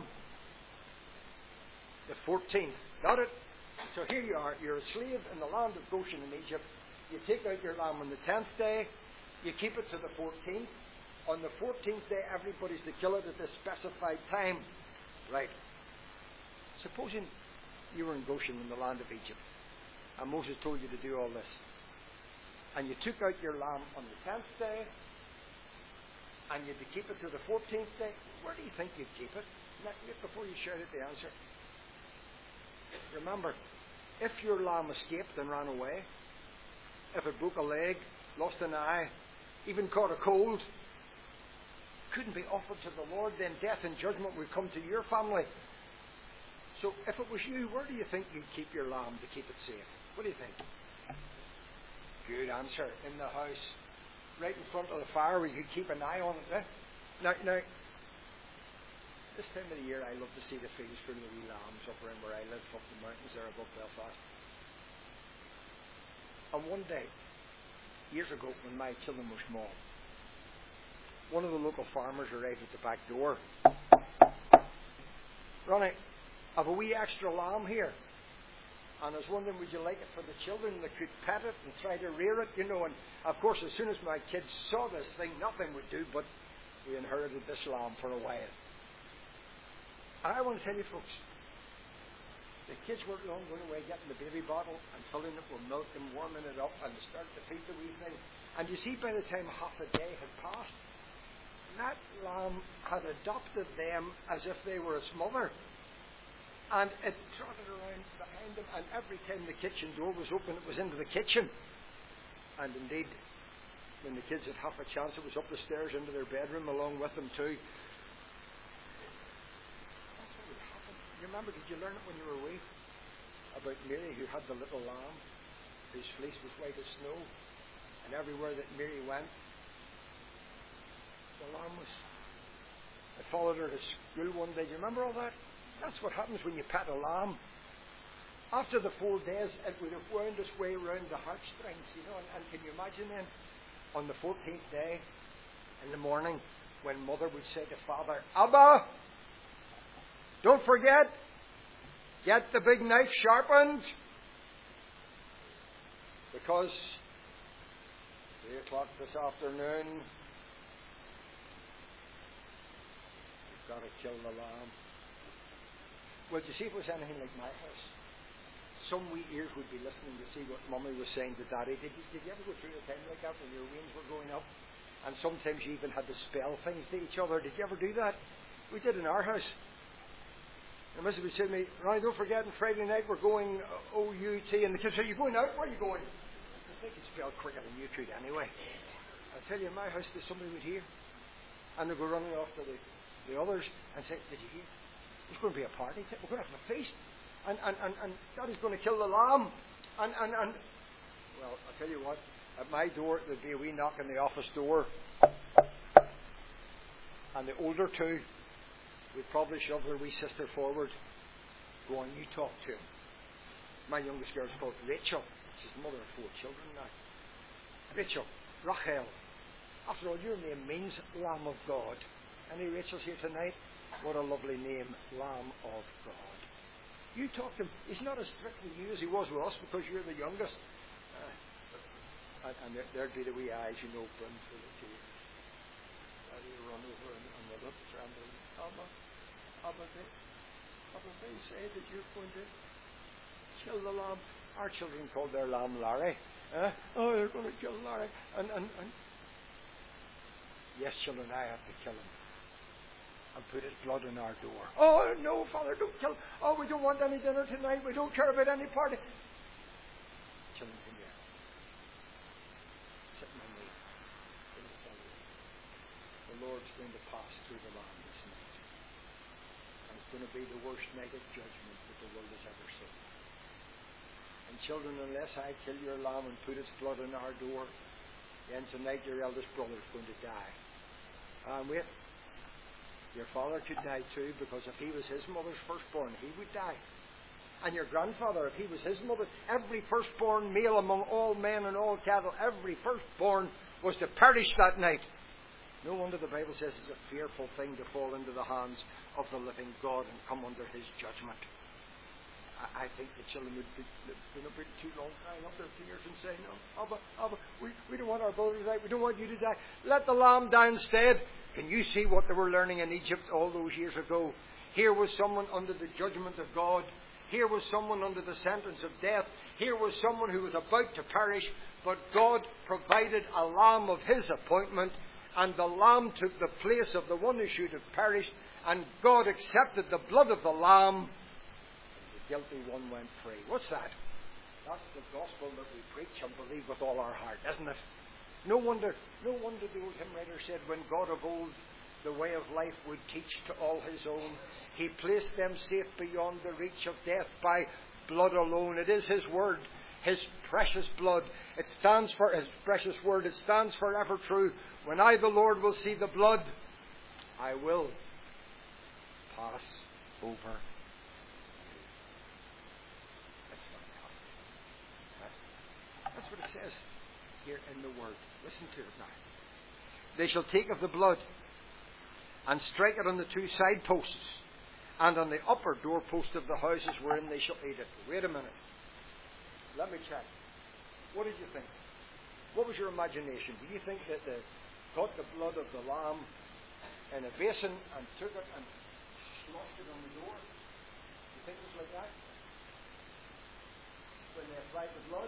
The 14th. Got it? So here you are. You're a slave in the land of Goshen in Egypt. You take out your lamb on the 10th day. You keep it to the 14th. On the 14th day, everybody's to kill it at the specified time. Right. Supposing you were in Goshen in the land of Egypt, and Moses told you to do all this, and you took out your lamb on the 10th day, and you had to keep it to the 14th day, where do you think you'd keep it? Before you shout at the answer. Remember, if your lamb escaped and ran away, if it broke a leg, lost an eye, even caught a cold, couldn't be offered to the Lord, then death and judgment would come to your family. So if it was you, where do you think you'd keep your lamb to keep it safe? What do you think? Good answer. In the house, right in front of the fire where you could keep an eye on it. Now, this time of the year I love to see the fields full of wee lambs up around where I live, up the mountains there above Belfast. And one day, years ago when my children were small, one of the local farmers arrived at the back door. Ronnie, I have a wee extra lamb here. And I was wondering, would you like it for the children that could pet it and try to rear it, And of course, as soon as my kids saw this thing, nothing would do, but we inherited this lamb for a while. And I want to tell you, folks, the kids weren't long going away getting the baby bottle and filling it with milk and warming it up and starting to feed the wee thing. And you see, by the time half a day had passed, that lamb had adopted them as if they were its mother. And it trotted around behind them, and every time the kitchen door was open, it was into the kitchen. And indeed, when the kids had half a chance, it was up the stairs into their bedroom along with them too. That's what would happen. You remember, did you learn it when you were away? About Mary, who had the little lamb, whose fleece was white as snow. And everywhere that Mary went, the lamb was. I followed her to school one day. Do you remember all that? That's what happens when you pet a lamb. After the 4 days, it would have wound its way around the heartstrings, and can you imagine then, on the 14th day, in the morning, when mother would say to father, Abba, don't forget, get the big knife sharpened, because 3 o'clock this afternoon, you've got to kill the lamb. Well, do you see if it was anything like my house? Some wee ears would be listening to see what Mummy was saying to Daddy. Did you ever go through a time like that when your weans were growing up? And sometimes you even had to spell things to each other. Did you ever do that? We did in our house. And Mrs. would say to me, Ronnie, don't forget, on Friday night we're going O-U-T. And the kids say, you're going out? Where are you going? Because they could spell quicker than you could anyway. I tell you, in my house, somebody would hear. And they'd go running off to the others and say, did you hear? There's going to be a party. We're going to have a feast. And Daddy's going to kill the lamb. And well, I'll tell you what. At my door, there'd be a wee knock on the office door. And the older two would probably shove their wee sister forward. Go on, you talk to him. My youngest girl's called Rachel. She's the mother of 4 children now. Rachel, Rachel. After all, your name means Lamb of God. Any Rachels here tonight? What a lovely name, Lamb of God. You talk to him. He's not as strict with you as he was with us because you're the youngest. And there'd be the wee eyes, brimmed full of tears. you run over and the lip trembling. Abba, they say that you're going to kill the lamb. Our children called their lamb Larry. Oh, they're going to kill Larry. And yes, children, I have to kill him and put his blood on our door. Oh, no, Father, don't kill him. Oh, we don't want any dinner tonight. We don't care about any party. Children, come here. Sit in my knee. Let me tell you. The Lord's going to pass through the land this night. And it's going to be the worst night of judgment that the world has ever seen. And children, unless I kill your lamb and put its blood on our door, then tonight your eldest brother is going to die. And wait, your father could die too, because if he was his mother's firstborn, he would die. And your grandfather, if he was his mother, every firstborn male among all men and all cattle, every firstborn was to perish that night. No wonder the Bible says it's a fearful thing to fall into the hands of the living God and come under his judgment. I think the children would be been a bit too long crying up their tears and saying, "No, Abba, we don't want our brother to die. We don't want you to die. Let the lamb die instead." Can you see what they were learning in Egypt all those years ago? Here was someone under the judgment of God. Here was someone under the sentence of death. Here was someone who was about to perish. But God provided a lamb of his appointment, and the lamb took the place of the one who should have perished, and God accepted the blood of the lamb. Guilty one went free. What's that? That's the gospel that we preach and believe with all our heart, isn't it? No wonder the old hymn writer said, when God of old the way of life would teach to all his own, he placed them safe beyond the reach of death by blood alone. It is his word, his precious blood. It stands for his precious word. It stands forever true. When I, the Lord, will see the blood, I will pass over. That's what it says here in the Word. Listen to it now. They shall take of the blood and strike it on the two side posts and on the upper doorpost of the houses wherein they shall eat it. Wait a minute. Let me check. What did you think? What was your imagination? Do you think that they got the blood of the lamb in a basin and took it and sloshed it on the door? You think it was like that? When they applied the blood?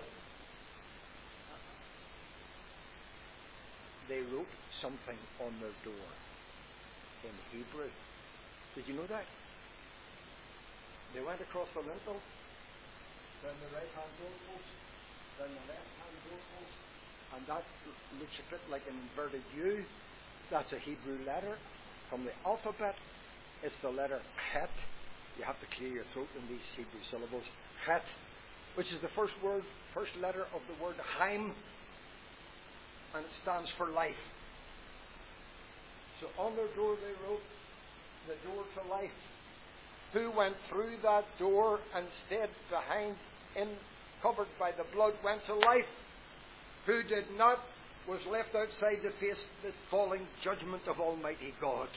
They wrote something on their door in Hebrew. Did you know that? They went across the lintel, down the right-hand doorpost, down the left-hand doorpost, and that looks a bit like an inverted U. That's a Hebrew letter. From the alphabet, it's the letter Chet. You have to clear your throat in these Hebrew syllables. Chet, which is the first letter of the word Chaim, and it stands for life. So on their door they wrote, the door to life. Who went through that door and stayed behind, covered by the blood, went to life. Who did not, was left outside to face the falling judgment of Almighty God.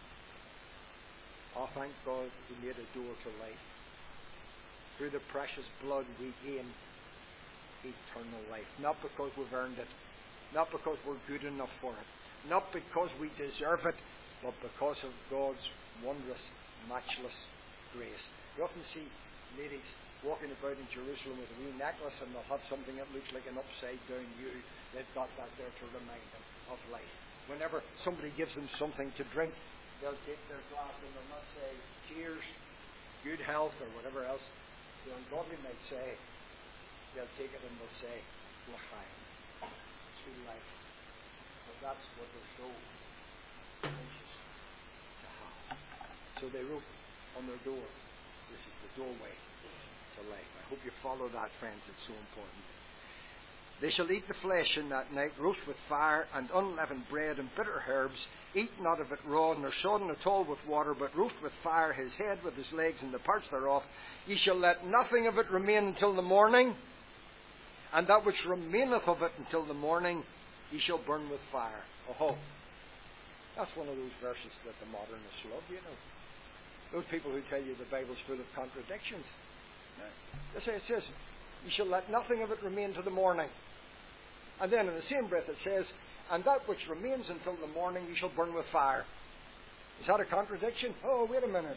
Oh, thank God He made a door to life. Through the precious blood we gain eternal life. Not because we've earned it, not because we're good enough for it, not because we deserve it, but because of God's wondrous, matchless grace. You often see ladies walking about in Jerusalem with a wee necklace, and they'll have something that looks like an upside-down U. They've got that there to remind them of life. Whenever somebody gives them something to drink, they'll take their glass and they'll not say, cheers, good health, or whatever else the ungodly might say. They'll take it and they'll say, l'chaim, to life. But that's what they're so anxious to have. So they wrote on their door, this is the doorway to life. I hope you follow that, friends. It's so important. They shall eat the flesh in that night, roast with fire, and unleavened bread, and bitter herbs. Eat not of it raw, nor sodden at all with water, but roast with fire his head with his legs and the parts thereof. Ye shall let nothing of it remain until the morning, and that which remaineth of it until the morning ye shall burn with fire. Oh, that's one of those verses that the modernists love, you know. Those people who tell you the Bible's full of contradictions. It says, you shall let nothing of it remain to the morning. And then in the same breath it says, and that which remains until the morning you shall burn with fire. Is that a contradiction? Oh, wait a minute.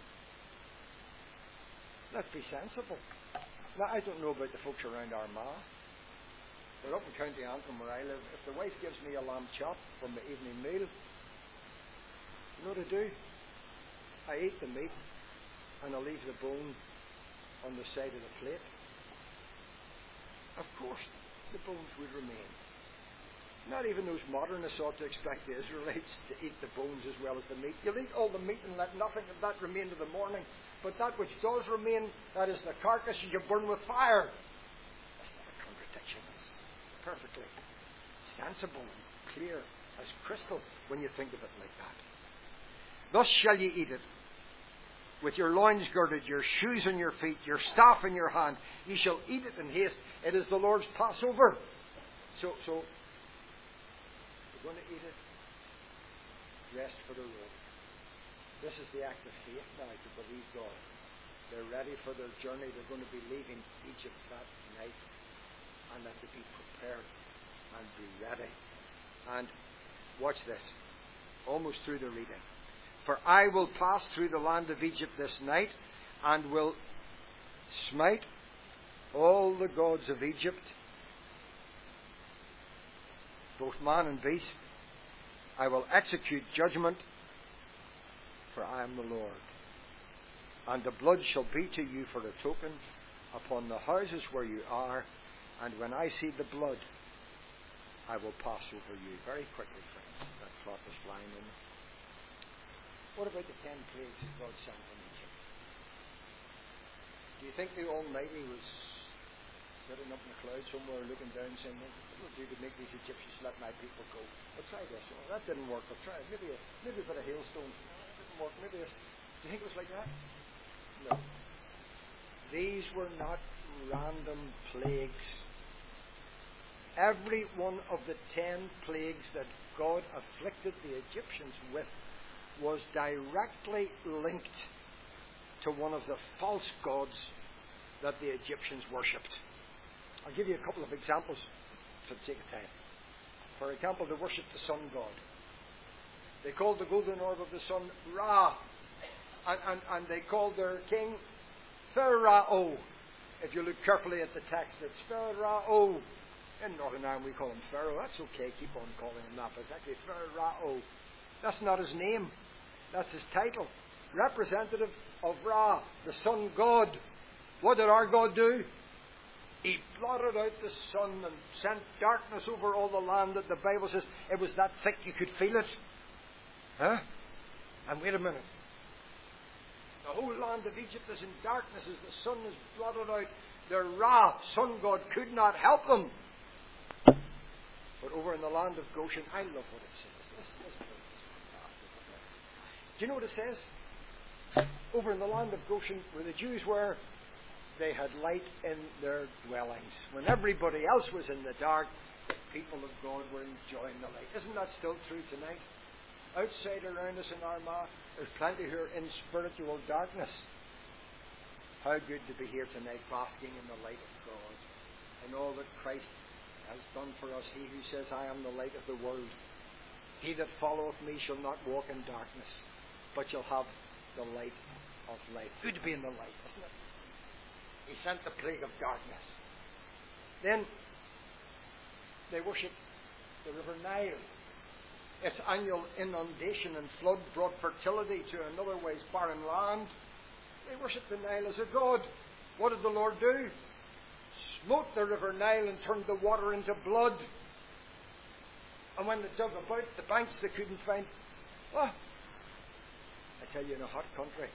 Let's be sensible. Now, I don't know about the folks around Armagh, but up in County Antrim where I live, if the wife gives me a lamb chop for my evening meal, you know what I do? I eat the meat and I leave the bone on the side of the plate. Of course, the bones would remain. Not even those modernists ought to expect the Israelites to eat the bones as well as the meat. You'll eat all the meat and let nothing of that remain to the morning. But that which does remain, that is the carcass, you burn with fire. That's not a contradiction. It's perfectly sensible and clear as crystal when you think of it like that. Thus shall ye eat it, with your loins girded, your shoes on your feet, your staff in your hand. Ye shall eat it in haste. It is the Lord's Passover. So we're going to eat it, rest for the road. This is the act of faith now to believe God. They're ready for their journey. They're going to be leaving Egypt that night, and that to be prepared and be ready. And watch this, almost through the reading. For I will pass through the land of Egypt this night, and will smite all the gods of Egypt, both man and beast. I will execute judgment, for I am the Lord. And the blood shall be to you for a token upon the houses where you are, and when I see the blood, I will pass over you. Very quickly, friends. That clock is flying in. What about the 10 plagues that God sent from Egypt? Do you think the Almighty was sitting up in the cloud somewhere looking down saying, what will do to make these Egyptians let my people go? I'll try this. Oh, that didn't work. I'll try it. Maybe a bit of hailstone. No, that didn't work. Maybe this. Do you think it was like that? No. These were not random plagues. Every one of the 10 plagues that God afflicted the Egyptians with was directly linked to one of the false gods that the Egyptians worshipped. I'll give you a couple of examples for the sake of time. For example, they worshipped the sun god. They called the golden orb of the sun Ra, and they called their king Pharaoh. If you look carefully at the text, it's Pharaoh. In Northern Ireland we call him Pharaoh. That's okay, keep on calling him that, but it's actually Pharaoh. That's not his name. That's his title. Representative of Ra, the sun god. What did our God do? He blotted out the sun and sent darkness over all the land that the Bible says it was that thick you could feel it. Huh? And wait a minute. The whole land of Egypt is in darkness as the sun is blotted out. Their Ra, sun god, could not help them. But over in the land of Goshen, I love what it says. This is fantastic. Do you know what it says? Over in the land of Goshen, where the Jews were, they had light in their dwellings. When everybody else was in the dark, the people of God were enjoying the light. Isn't that still true tonight? Outside around us in Armagh, there's plenty who are in spiritual darkness. How good to be here tonight, basking in the light of God and all that Christ has done for us. He who says, I am the light of the world. He that followeth me shall not walk in darkness, but shall have the light of life. Good to be in the light, isn't it? He sent the plague of darkness. Then they worship the River Nile. Its annual inundation and flood brought fertility to an otherwise barren land. They worshipped the Nile as a god. What did the Lord do? Smote the River Nile and turned the water into blood. And when they dug about the banks, they couldn't find. Oh, I tell you, in a hot country,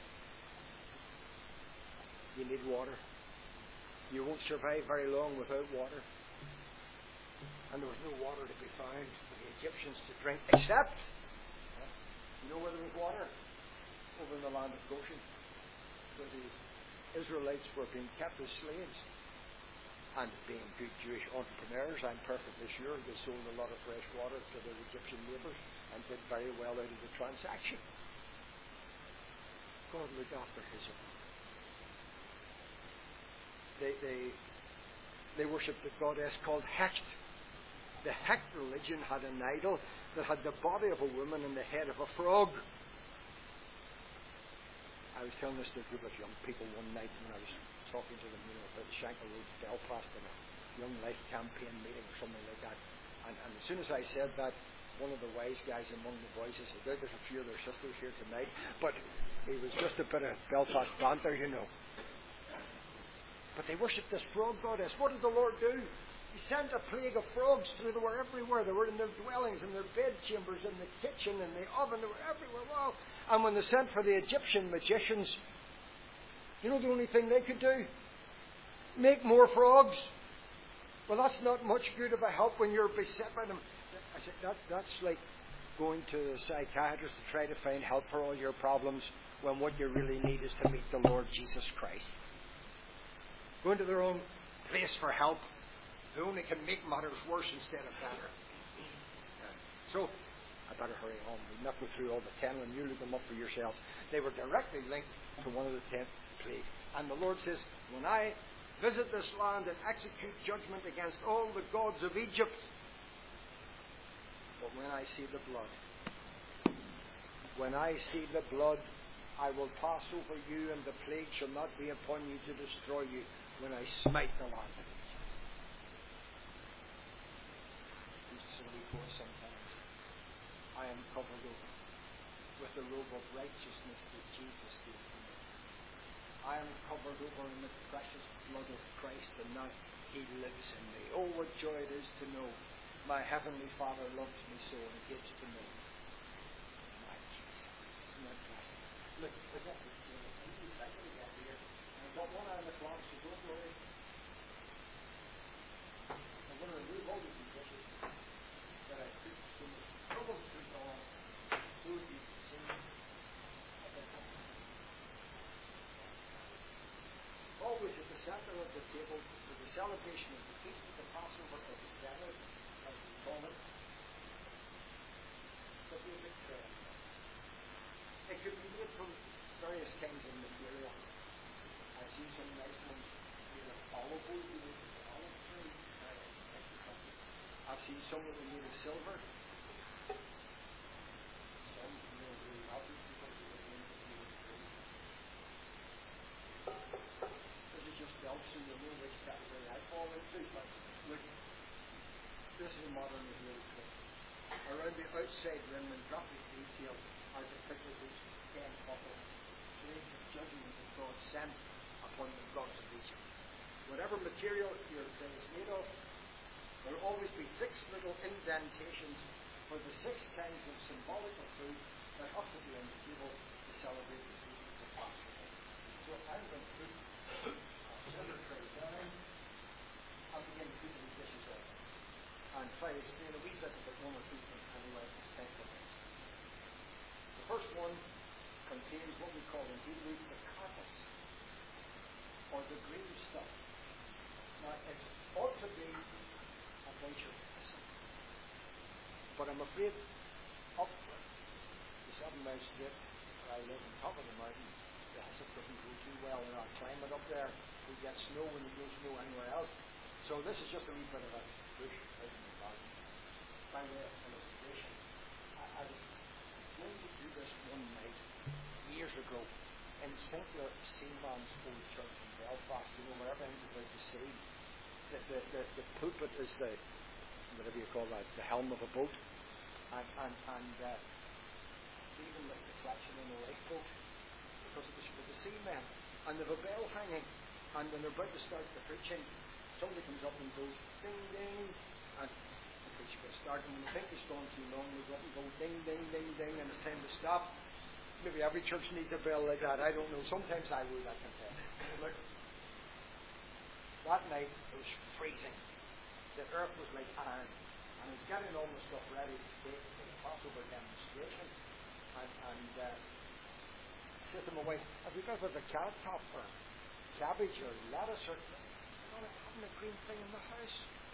you need water. You won't survive very long without water. And there was no water to be found for the Egyptians to drink, except, you know where there was water? Over in the land of Goshen, where the Israelites were being kept as slaves. And being good Jewish entrepreneurs, I'm perfectly sure they sold a lot of fresh water to their Egyptian neighbours and did very well out of the transaction. God looked after his own. They worshipped a goddess called Hecht. The Hick religion had an idol that had the body of a woman and the head of a frog. I was telling this to a group of young people one night when I was talking to them, about the Shankill Road, Belfast, and a Young Life campaign meeting or something like that. And as soon as I said that, one of the wise guys among the boys said, there's a few of their sisters here tonight, but it was just a bit of Belfast banter, But they worshipped this frog goddess. What did the Lord do? He sent a plague of frogs through. They were everywhere. They were in their dwellings, in their bedchambers, in the kitchen, in the oven. They were everywhere. Wow. And when they sent for the Egyptian magicians, the only thing they could do? Make more frogs. Well, that's not much good of a help when you're beset by them. I said, that's like going to a psychiatrist to try to find help for all your problems when what you really need is to meet the Lord Jesus Christ. Going to their own place for help, who only can make matters worse instead of better. So, I better hurry on. We'll not go through all the 10 and you look them up for yourselves. They were directly linked to one of the 10 plagues. And the Lord says, when I visit this land and execute judgment against all the gods of Egypt, but when I see the blood, I will pass over you, and the plague shall not be upon you to destroy you when I smite the land of Egypt. These silly boys sometimes. I am covered over with the robe of righteousness that Jesus gave to me. I am covered over in the precious blood of Christ, and now He lives in me. Oh, what joy it is to know my Heavenly Father loves me so and gives to me. My Jesus. Isn't that blessed? Look at that. I've got one eye on the clock, so don't worry. I'm going to remove all the dishes that I put so much trouble to on. So you can see at the top. Always at the center of the table for the celebration of the feast of the Passover, or the Seder, as we call it, but we have a tray. It could be made from various kinds of material. I've seen some nice ones made of olive oil, olive tree. I've seen some that were made of silver. Some really lovely because they were made of tree. This is just delf, so you know which category I fall into. But look, this is modern Israeli cloth. Around the outside rim in graphic detail are depicted these 10 awful plagues of judgment that God sent upon the gods of Egypt. Whatever material your thing is made of, there will always be 6 little indentations for the 6 kinds of symbolical food that have to be on the table to celebrate the feast of the Passover. So I'm going to put a silver tray down and begin putting the dishes on. And try to explain a wee bit about one or two things anyway as time permits. The first one contains what we call in Hebrew the carcass, or the green stuff. Now, it ought to be a venture hyssop, but I'm afraid up the 7 Mile Straight, where I live on top of the mountain, the hyssop doesn't grow too well in our climate up there. We get snow when there's no snow anywhere else. So this is just a wee bit of a bush out in the garden. By way of illustration, I was going to do this one night years ago in St. Seaman's old church in Belfast, where everything's about the sea. The pulpit is the, whatever you call that, the helm of a boat, and even the reflection in a lifeboat, because it was for the seamen. And they have a bell hanging, and when they're about to start the preaching, somebody comes up and goes ding ding, and the preacher gets started. And when they think it's gone too long, they go up and go ding ding ding ding, and it's time to stop. Maybe every church needs a bell like that. I don't know. Sometimes I would, I confess. But that night it was freezing. The earth was like iron, and I was getting all the stuff ready to take for the Passover demonstration. And said to my wife, "Have you got a bit of carrot top or cabbage or lettuce or having a green thing in the house?"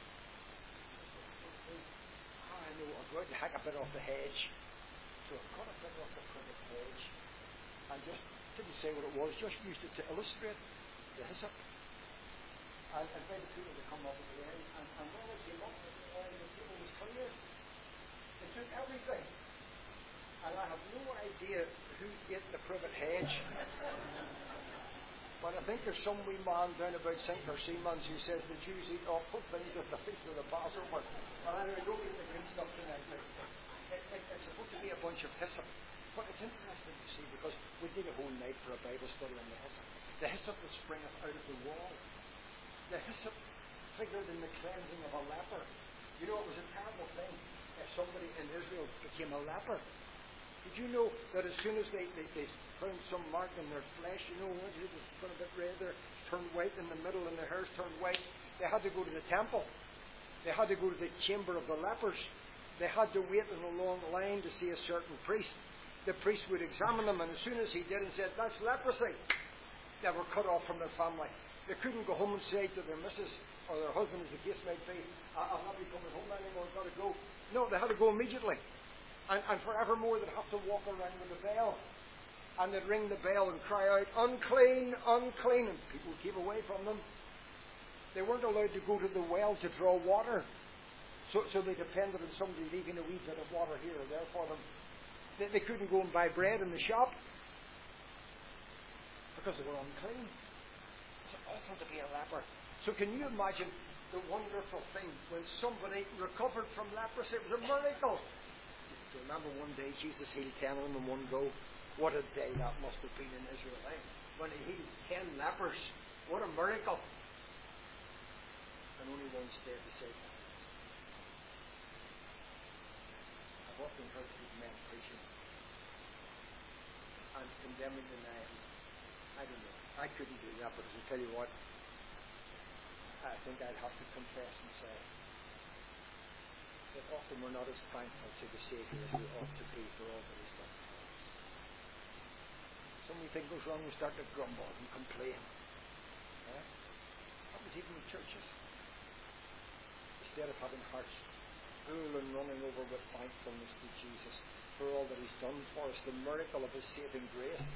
I know, I'll go out and hack a bit off the hedge. So I cut a bit off the crooked hedge and just didn't say what it was, just used it to illustrate the hyssop. and invited people to come up at the end. And when they came up at the end, the table was clear. They took everything. And I have no idea who ate the privet hedge. But I think there's some wee man down about St. Siemens who says the Jews eat awful things at the feast of the Passover. Well, anyway, don't eat the green stuff tonight. It's supposed to be a bunch of hyssop. But it's interesting to see, because we did a whole night for a Bible study on the hyssop. The hyssop that springeth out of the wall. The hyssop figured in the cleansing of a leper. You know, it was a terrible thing if somebody in Israel became a leper. Did you know that as soon as they found some mark in their flesh, you know, once it was got a bit red there, turned white in the middle and the hairs turned white, they had to go to the temple. They had to go to the chamber of the lepers. They had to wait in a long line to see a certain priest. The priest would examine them, and as soon as he did and said, "That's leprosy," they were cut off from their family. They couldn't go home and say to their missus or their husband, as the case might be, "I'll not be coming home anymore, I've got to go." No, they had to go immediately. And forevermore they'd have to walk around with a bell. And they'd ring the bell and cry out, "Unclean, unclean." And people would keep away from them. They weren't allowed to go to the well to draw water. So they depended on somebody leaving a wee bit of water here or there for them. They couldn't go and buy bread in the shop because they were unclean. It's awful to be a leper. So can you imagine the wonderful thing when somebody recovered from leprosy? It was a miracle. Do you remember one day Jesus healed 10 of them in one go? What a day that must have been in Israel, eh? When he healed 10 lepers. What a miracle. And only one stayed to say thanks. I've often heard men preaching and condemning the name. I don't know. I couldn't do that, but I'll tell you what, I think I'd have to confess and say that often we're not as thankful to the Saviour as we ought to be for all that He's done for us. Something goes wrong, we start to grumble and complain. Happens even in churches. Instead of having hearts full and running over with thankfulness to Jesus for all that He's done for us, the miracle of His saving grace.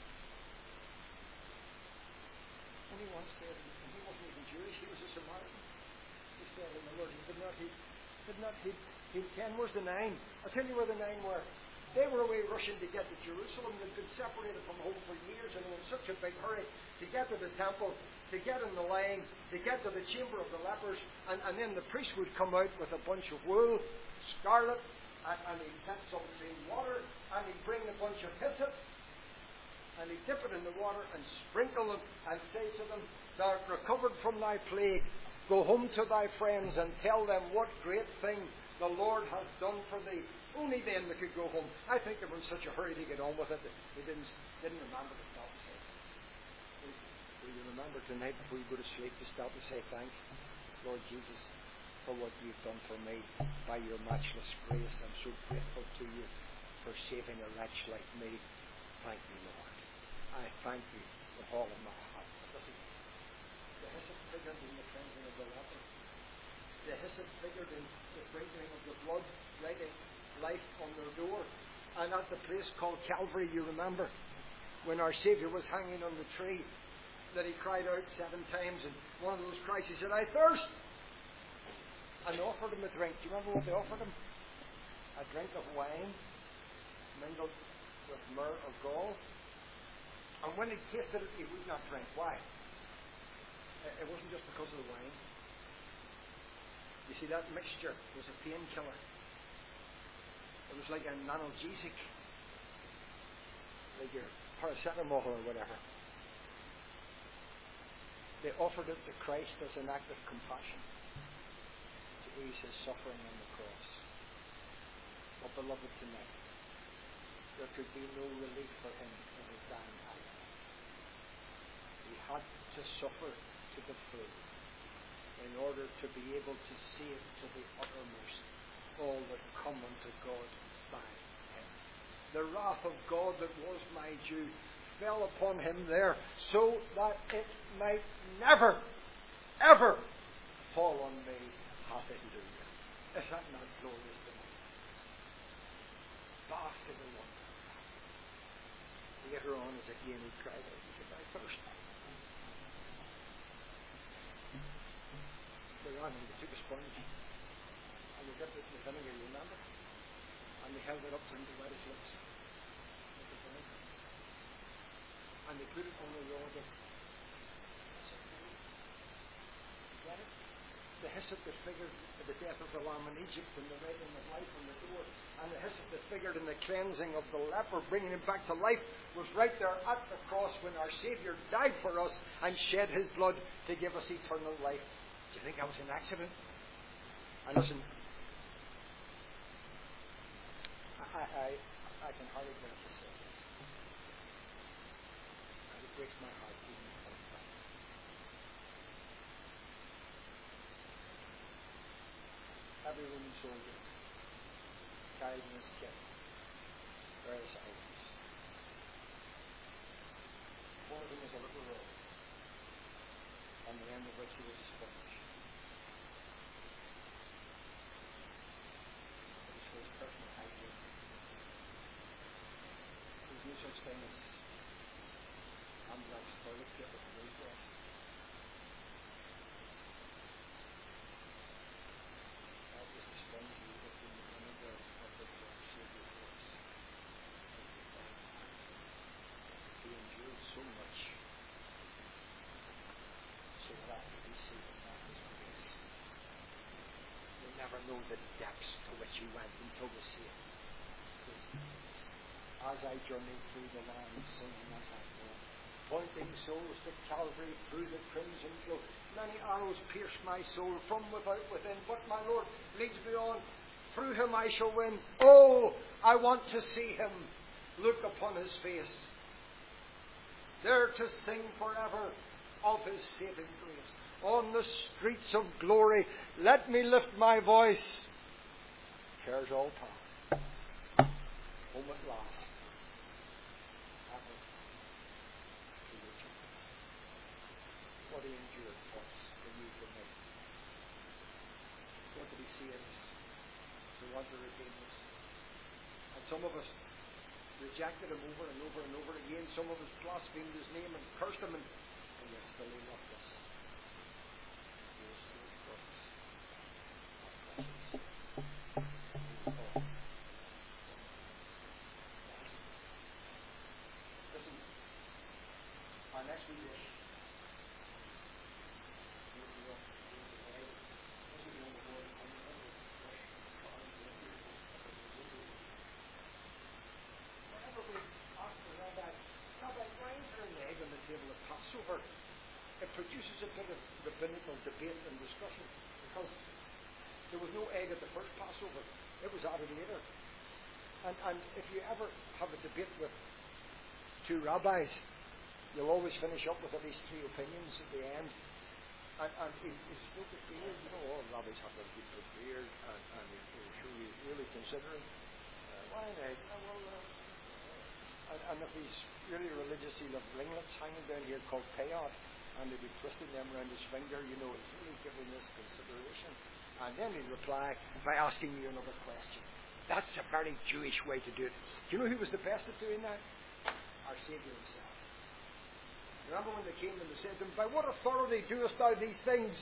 Only one stayed, and he wasn't even Jewish, he was a Samaritan. He stayed in the Lord. He did not heal 10. Where's the 9? I'll tell you where the 9 were. They were away rushing to get to Jerusalem. They'd been separated from home for years, and they were in such a big hurry to get to the temple, to get in the line, to get to the chamber of the lepers, and then the priest would come out with a bunch of wool, scarlet, and he'd get some clean water, and he'd bring a bunch of hyssop, and he'd dip it in the water and sprinkle them and say to them, "Thou art recovered from thy plague. Go home to thy friends and tell them what great thing the Lord has done for thee." Only then they could go home. I think they were in such a hurry to get on with it that they didn't remember to stop and say thanks. Will you remember tonight before you go to sleep to stop and say thanks, Lord Jesus, for what you've done for me by your matchless grace? I'm so grateful to you for saving a wretch like me. Thank you, Lord. I thank you with all of my heart. Listen, the hyssop figured in the cleansing of the leper. The hyssop figured in the sprinkling of the blood, writing life on their door. And at the place called Calvary, you remember, when our Saviour was hanging on the tree, that He cried out 7 times, and one of those cries, He said, "I thirst!" And they offered Him a drink. Do you remember what they offered Him? A drink of wine, mingled with myrrh or gall. And when He tasted it, He would not drink. Why? It wasn't just because of the wine. You see, that mixture was a painkiller. It was like an analgesic, like your paracetamol or whatever. They offered it to Christ as an act of compassion to ease His suffering on the cross. But beloved, tonight, there could be no relief for Him in His dying hour. He had to suffer to the full in order to be able to save to the uttermost all that come unto God by Him. The wrath of God that was my due fell upon Him there, so that it might never, ever fall on me. Hallelujah. Is that not glorious tonight? Bask in the wonder. Later on, as again He cried out, He said, "I thirst." They ran and they took a sponge and they dipped it in the vinegar, you remember? And they held it up to him to wet his lips with the vinegar. And they put it on the road. Get it? The hyssop that figured the death of the lamb in Egypt and the writing of life on the door, and the hyssop that figured in the cleansing of the leper, bringing him back to life, was right there at the cross when our Saviour died for us and shed his blood to give us eternal life. Do you think that was an accident? And listen, I can hardly bear to say this. And it breaks my heart even to think about it. Every Roman soldier carried in his kit various items. One of them was a little robe, on the end of which he was a sponge. It was for his personal hygiene. There was no such thing as Ambrose toilet paper for those days. That was the sponge he dipped in the vinegar of the Saviour for us. He endured so much so that I could be saved by his grace. You'll never know the depths to which he went until we see it. As I journey through the land, singing as I go, pointing souls to Calvary through the crimson flow. Many arrows pierce my soul from without within, but my Lord leads me on. Through him I shall win. Oh, I want to see him, look upon his face, there to sing forever of his saving grace. On the streets of glory, let me lift my voice. Cares all past, home at last. What he endured for us, for you, for me. What did he see in us? To want to redeem us. And some of us rejected him over and over and over again. Some of us blasphemed his name and cursed him, and yet still he loved us. Listen, our next video. Passover, it produces a bit of rabbinical debate and discussion, because there was no egg at the first Passover. It was added later. And if you ever have a debate with two rabbis, you'll always finish up with at least three opinions at the end. And he spoke of beard. You know, all rabbis have their good beard, and he'll show you really considering why an egg. And if he's really religious, he'll have ringlets hanging down here called payot, and he'll be twisting them around his finger. You know, he's really giving this consideration. And then he'll reply by asking you another question. That's a very Jewish way to do it. Do you know who was the best at doing that? Our Saviour himself. Remember when they came and they said to him, by what authority doest thou these things?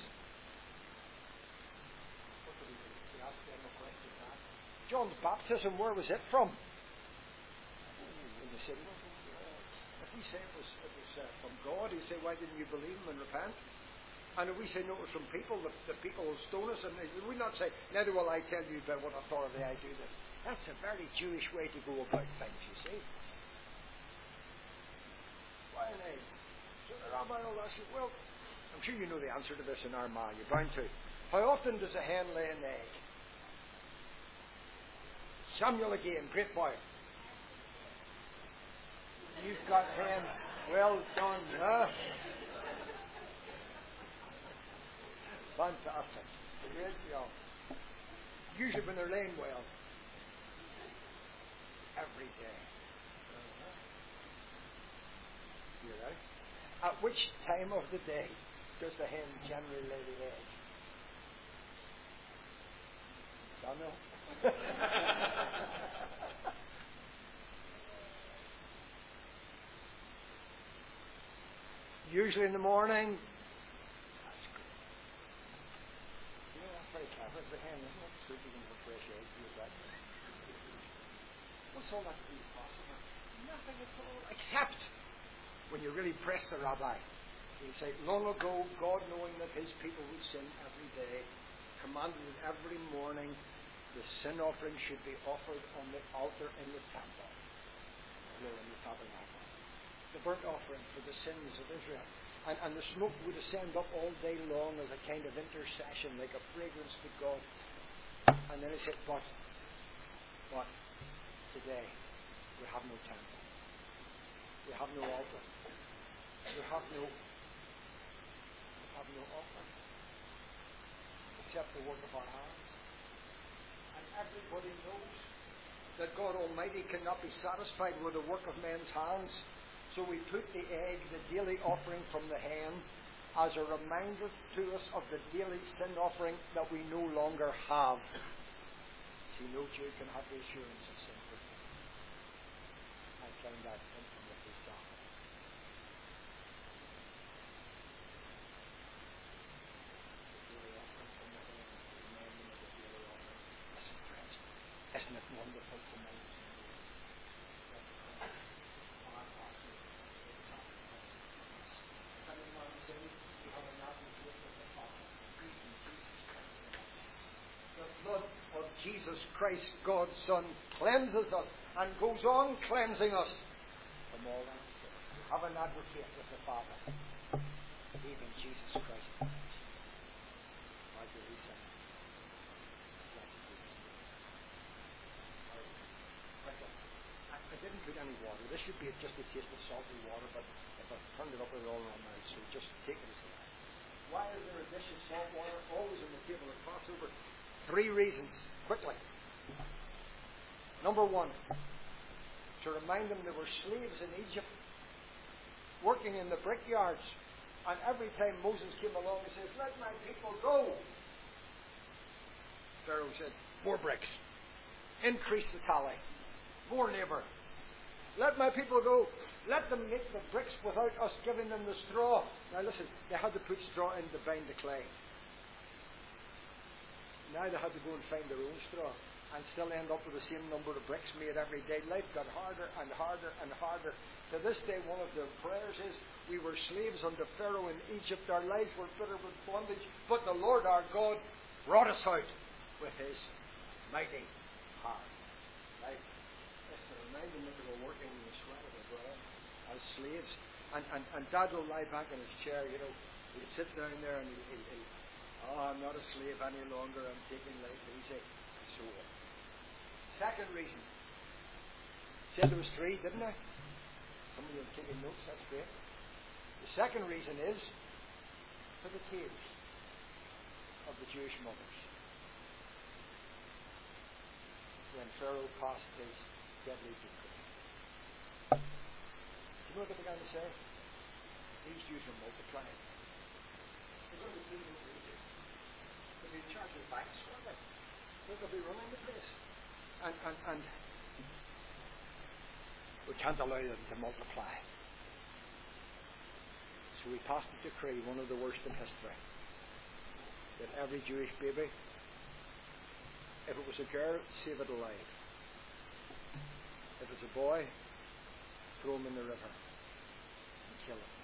What did he do? He asked them a question back. John's baptism, where was it from? And they said, well, if we say it was from God, he said, why didn't you believe him and repent? And if we say no, it was from people, the people will stone us, and we not say, neither will I tell you by what authority I do this. That's a very Jewish way to go about things, you see. Why an egg? So the rabbi will ask you, well, I'm sure you know the answer to this in Armagh, you're bound to. How often does a hen lay an egg? Samuel again, great boy. You've got hens. Well done, huh? Fantastic. Great job. Usually when they're laying well. Every day. You right? At which time of the day does the hen generally lay the egg? Daniel? Usually in the morning. That's great. What's all that to do with Passover? Nothing at all, except when you really press the rabbi. He say, long ago, God, knowing that his people would sin every day, commanded that every morning the sin offering should be offered on the altar in the temple, in the tabernacle. The burnt offering for the sins of Israel. And the smoke would ascend up all day long as a kind of intercession, like a fragrance to God. And then he said, but today we have no temple. We have no altar. We have no offering except the work of our hands. And everybody knows that God Almighty cannot be satisfied with the work of men's hands. So we put the egg, the daily offering from the hen, as a reminder to us of the daily sin offering that we no longer have. See, no Jew can have the assurance of sin forgiven. I find that infinitely sad. Listen, friends, isn't it wonderful tonight? The blood of Jesus Christ, God's Son, cleanses us and goes on cleansing us from all our sin. We have an advocate with the Father, even Jesus Christ. Our daily sin. Blessed be his name. I didn't put any water. This should be just a taste of salty water, but if I've turned it up, it'll all run out. So just take it as that. Why is there a dish of salt water always on the table at Passover? 3 reasons, quickly. Number 1, to remind them they were slaves in Egypt, working in the brickyards. And every time Moses came along and says, let my people go, Pharaoh said, more bricks. Increase the tally. More labour. Let my people go. Let them make the bricks without us giving them the straw. Now listen, they had to put straw in to bind the clay. Now they had to go and find their own straw and still end up with the same number of bricks made every day. Life got harder and harder and harder. To this day, one of their prayers is, we were slaves under Pharaoh in Egypt. Our lives were bitter with bondage, but the Lord our God brought us out with his mighty hand. Right? It's to remind them that they were working in the sweat of their brow as slaves. And Dad will lie back in his chair, you know. He'll sit down there and he'll I'm not a slave any longer. I'm taking life easy. So on. Second reason. Said there was 3, didn't I? Some of you are taking notes. That's great. The second reason is for the tears of the Jewish mothers. When Pharaoh passed his deadly decree. Do you know what they began to say? These Jews are multiplying. They're going to be taken over Egypt. They'll be in charge of banks, won't they? They'll be running the place. And we can't allow them to multiply. So we passed a decree, one of the worst in history, that every Jewish baby, if it was a girl, save it alive. If it's a boy, throw him in the river and kill him.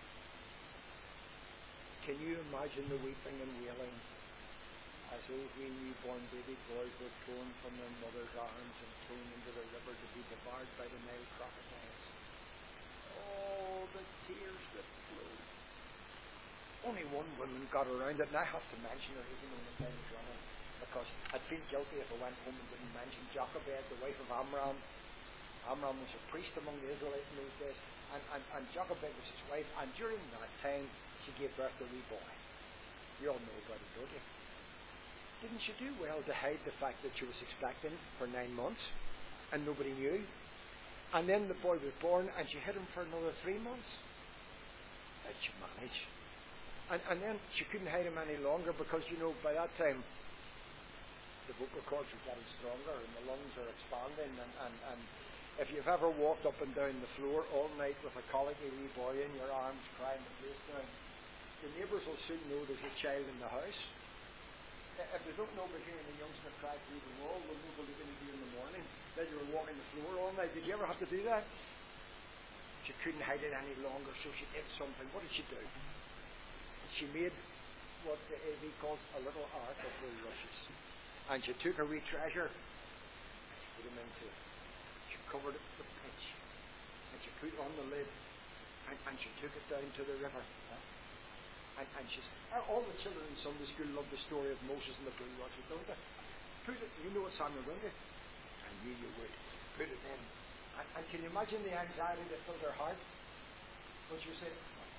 Can you imagine the weeping and wailing as those wee newborn baby boys were thrown from their mother's arms and thrown into the river to be devoured by the Nile crocodiles? Oh, the tears that flowed. Only one woman got around it, and I have to mention her even though the time is running, because I'd feel guilty if I went home and didn't mention Jochebed, the wife of Amram. Amram was a priest among the Israelites in those days, and Jochebed was his wife, and during that time she gave birth to a wee boy. You all know about it, don't you? Didn't she do well to hide the fact that she was expecting for 9 months and nobody knew? And then the boy was born and she hid him for another 3 months. How'd she manage? And then she couldn't hide him any longer because, you know, by that time the vocal cords are getting stronger and the lungs are expanding, and if you've ever walked up and down the floor all night with a colicky wee boy in your arms crying the place down, the neighbours will soon know there's a child in the house. If they don't know by hearing the youngster cry through the wall, they'll know what they're going to do in the morning. Then you're walking walking the floor all night. Did you ever have to do that? She couldn't hide it any longer, so she did something. What did she do? She made what the AV calls a little ark of the rushes. And she took her wee treasure and she put him into it. She covered it with pitch. And she put on the lid. And she took it down to the river. And she said, all the children in Sunday school love the story of Moses and the blue rushes, don't they? Put it, you know what Samuel went to? I knew you would. Put it in. And can you imagine the anxiety that filled her heart? When she was saying,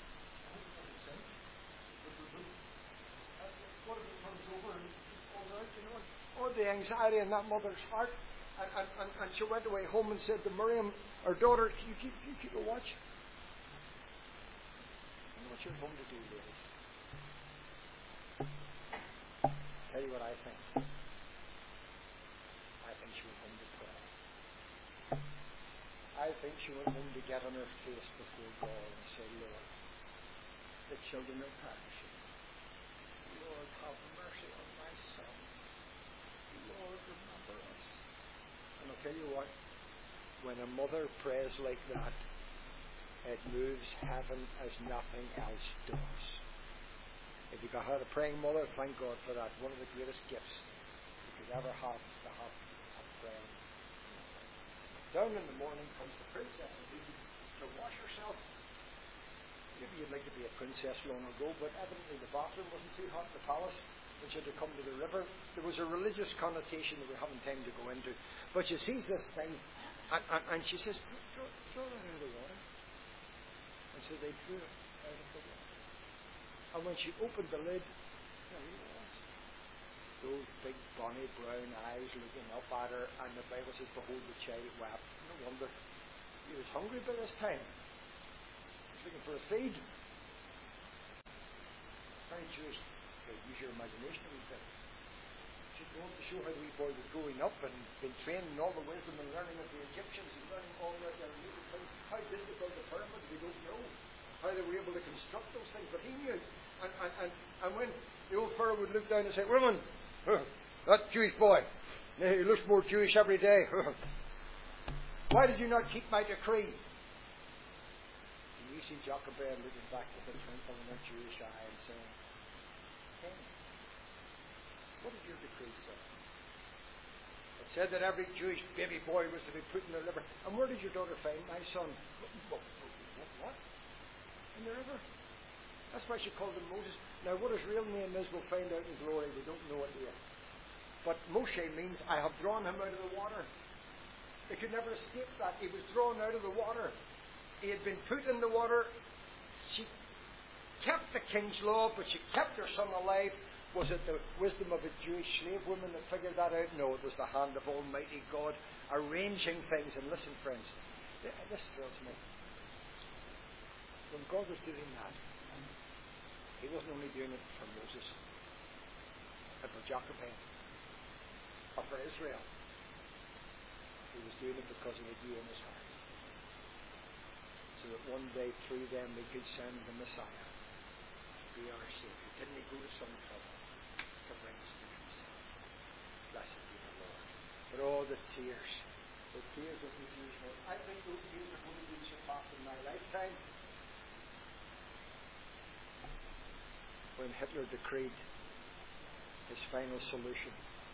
what if it comes over and falls out, you know? Oh, the anxiety in that mother's heart. And she went away home and said to Miriam, her daughter, you keep a watch. And what you're home to do, ladies. Tell you what I think. I think she went home to pray. I think she went home to get on her face before God and say, Lord, the children are perishing. Lord, have mercy on my son. Lord, remember us. And I'll tell you what, when a mother prays like that, it moves heaven as nothing else does. If you had a praying mother, thank God for that. One of the greatest gifts you could ever have is to have a praying mother. Down in the morning comes the princess to wash herself. Maybe you'd like to be a princess long ago, but evidently the bathroom wasn't too hot in the palace, and she had to come to the river. There was a religious connotation that we haven't time to go into. But she sees this thing, and she says, draw it out of the water. And so they drew it out of the water. And when she opened the lid, there he was. Those big bonny brown eyes looking up at her, and the Bible says, behold, the child wept. No wonder. He was hungry by this time. He was looking for a feed. Very Jewish. So use your imagination a wee bit. She wanted to show how the wee boy was growing up and been trained in all the wisdom and learning of the Egyptians and learning all their music things. How did they build the pyramids? We don't know. How they were able to construct those things, but he knew. And when the old Pharaoh would look down and say, woman, that Jewish boy, he looks more Jewish every day. Why did you not keep my decree? And you see Jochebed looking back with a twinkle in her Jewish eye and saying, hey, what did your decree say? It said that every Jewish baby boy was to be put in the river. And where did your daughter find my son? What? In the river? That's why she called him Moses. Now, what his real name is, we'll find out in glory. We don't know it yet. But Moshe means, I have drawn him out of the water. They could never escape that. He was drawn out of the water. He had been put in the water. She kept the king's law, but she kept her son alive. Was it the wisdom of a Jewish slave woman that figured that out? No, it was the hand of Almighty God arranging things. And listen, friends, this thrills me. When God was doing that, He wasn't only doing it for Moses, or for Jochebed, or for Israel. He was doing it because He had you in His heart. So that one day through them He could send the Messiah to be our Savior. Didn't He go to some trouble to bring us to Himself? Blessed be the Lord. But all the tears of the Jewish heart. I think those tears are going to be surpassed in my lifetime. When Hitler decreed his final solution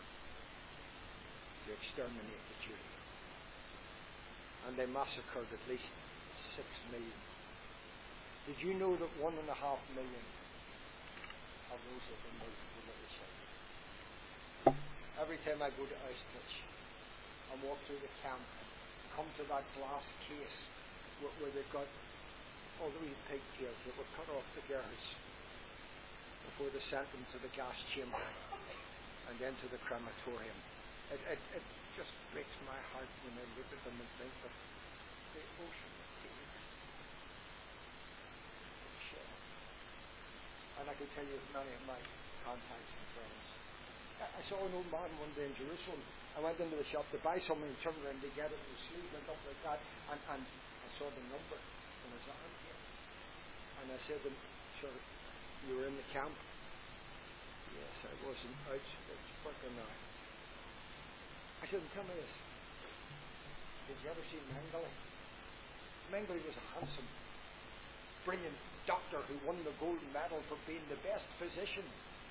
to exterminate the Jews. And they massacred at least 6 million. Did you know that 1.5 million of those have been little children? Every time I go to Auschwitz and walk through the camp and come to that glass case where they've got all the wee pigtails that were cut off the girls before they sent them to the gas chamber and then to the crematorium. It just breaks my heart when I look at them and think of the ocean of tears. And I can tell you many of my contacts and friends. I saw an old man one day in Jerusalem. I went into the shop to buy something and turned around to get it, and his sleeve went up like that, and I saw the number on his arm here. And I said to him, sure, you were in the camp? Yes, I was in Auschwitz, Birkenau. I said, tell me this. Did you ever see Mengele? Mengele was a handsome, brilliant doctor who won the gold medal for being the best physician.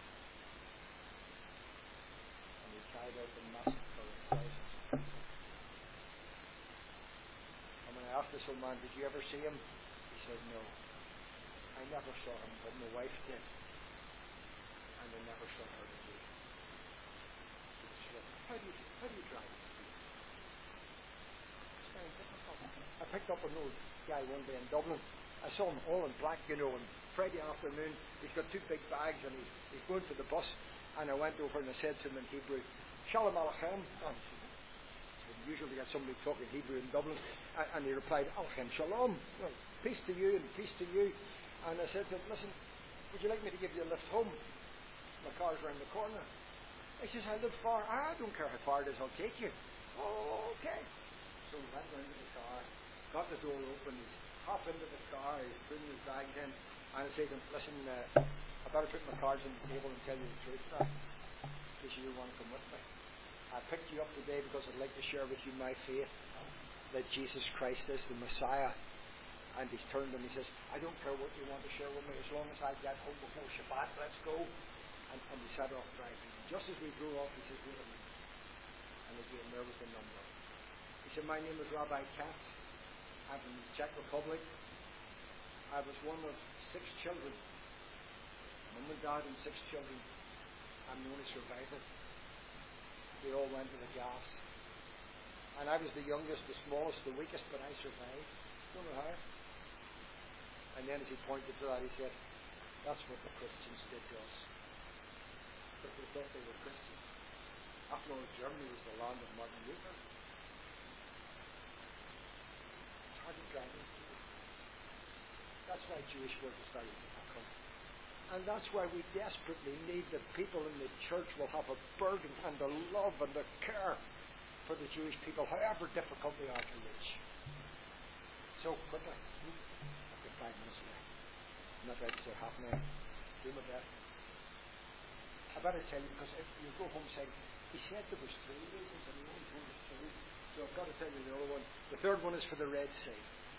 And he carried out the massacre of thousands. And when I asked this old man, did you ever see him? He said, no. I never saw him, but my wife did. And I never saw her again. How do you drive? It's very difficult. I picked up an old guy one day in Dublin. I saw him all in black, and Friday afternoon, he's got two big bags, and he's going to the bus, and I went over and I said to him in Hebrew, Shalom Aleichem. Usually get somebody talking Hebrew in Dublin, and he replied, Aleichem Shalom. Well, peace to you and peace to you. And I said to him, listen, would you like me to give you a lift home? My car's around the corner. He says, I live far. I don't care how far it is, I'll take you. Oh, okay. So we went round to the car, got the door open, he's half into the car, he's putting his bags in, and I say to him, listen, I better put my cards on the table and tell you the truth now, because you want to come with me. I picked you up today because I'd like to share with you my faith that Jesus Christ is the Messiah. And he's turned and he says, I don't care what you want to share with me, as long as I get home before Shabbat, let's go. And we set off driving. Just as we drove off, he says, wait a minute. And again, there was the number. He said, my name is Rabbi Katz. I'm from the Czech Republic. I was one of 6 children. Mum and dad and 6 children. I'm the only survivor. They all went to the gas. And I was the youngest, the smallest, the weakest, but I survived. Don't know how. And then as he pointed to that, he said, that's what the Christians did to us. But they thought they were Christians. After all, Germany was the land of Martin Luther. It's hard to drive into it. That's why Jewish work is very difficult. And that's why we desperately need that people in the church will have a burden and a love and a care for the Jewish people, however difficult they are to reach. So, quickly. I've got 5 minutes left. I'm not ready to say half an hour. Do my best. I better tell you, because if you go home saying, he said there was 3 reasons and he only told us 2. So I've got to tell you the other one. The third one is for the Red Sea.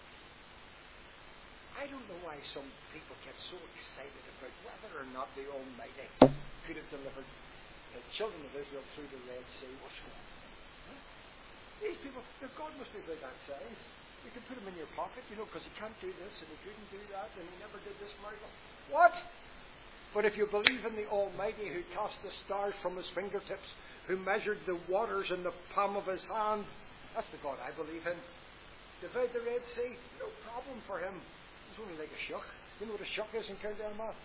I don't know why some people get so excited about whether or not the Almighty could have delivered the children of Israel through the Red Sea. What's wrong? Huh? These people, their God must be about that size. You can put him in your pocket, because he can't do this and he couldn't do that and he never did this miracle. What? But if you believe in the Almighty who cast the stars from his fingertips, who measured the waters in the palm of his hand, that's the God I believe in. Divide the Red Sea, no problem for him. It's only like a shuck. You know what a shuck is in County Armagh?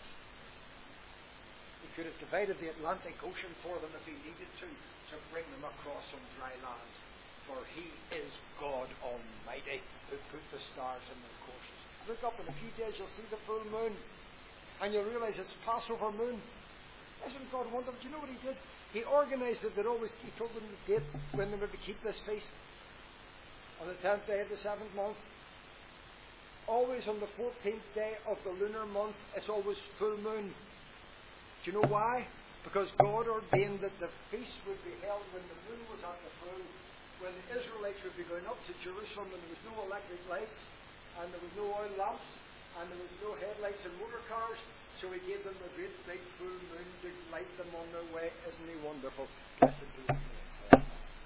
He could have divided the Atlantic Ocean for them if he needed to bring them across some dry land. For he is God Almighty who put the stars in their courses. Look up in a few days, you'll see the full moon. And you'll realize it's Passover moon. That's what God wanted. Do you know what he did? He organized it. He told them the date when they were to keep this feast. On the 10th day of the 7th month. Always on the 14th day of the lunar month, it's always full moon. Do you know why? Because God ordained that the feast would be held when the moon was at the full, when the Israelites would be going up to Jerusalem and there was no electric lights, and there was no oil lamps, and there was no headlights in motor cars, so he gave them a great big full moon to light them on their way. Isn't he wonderful? Blessed be his name.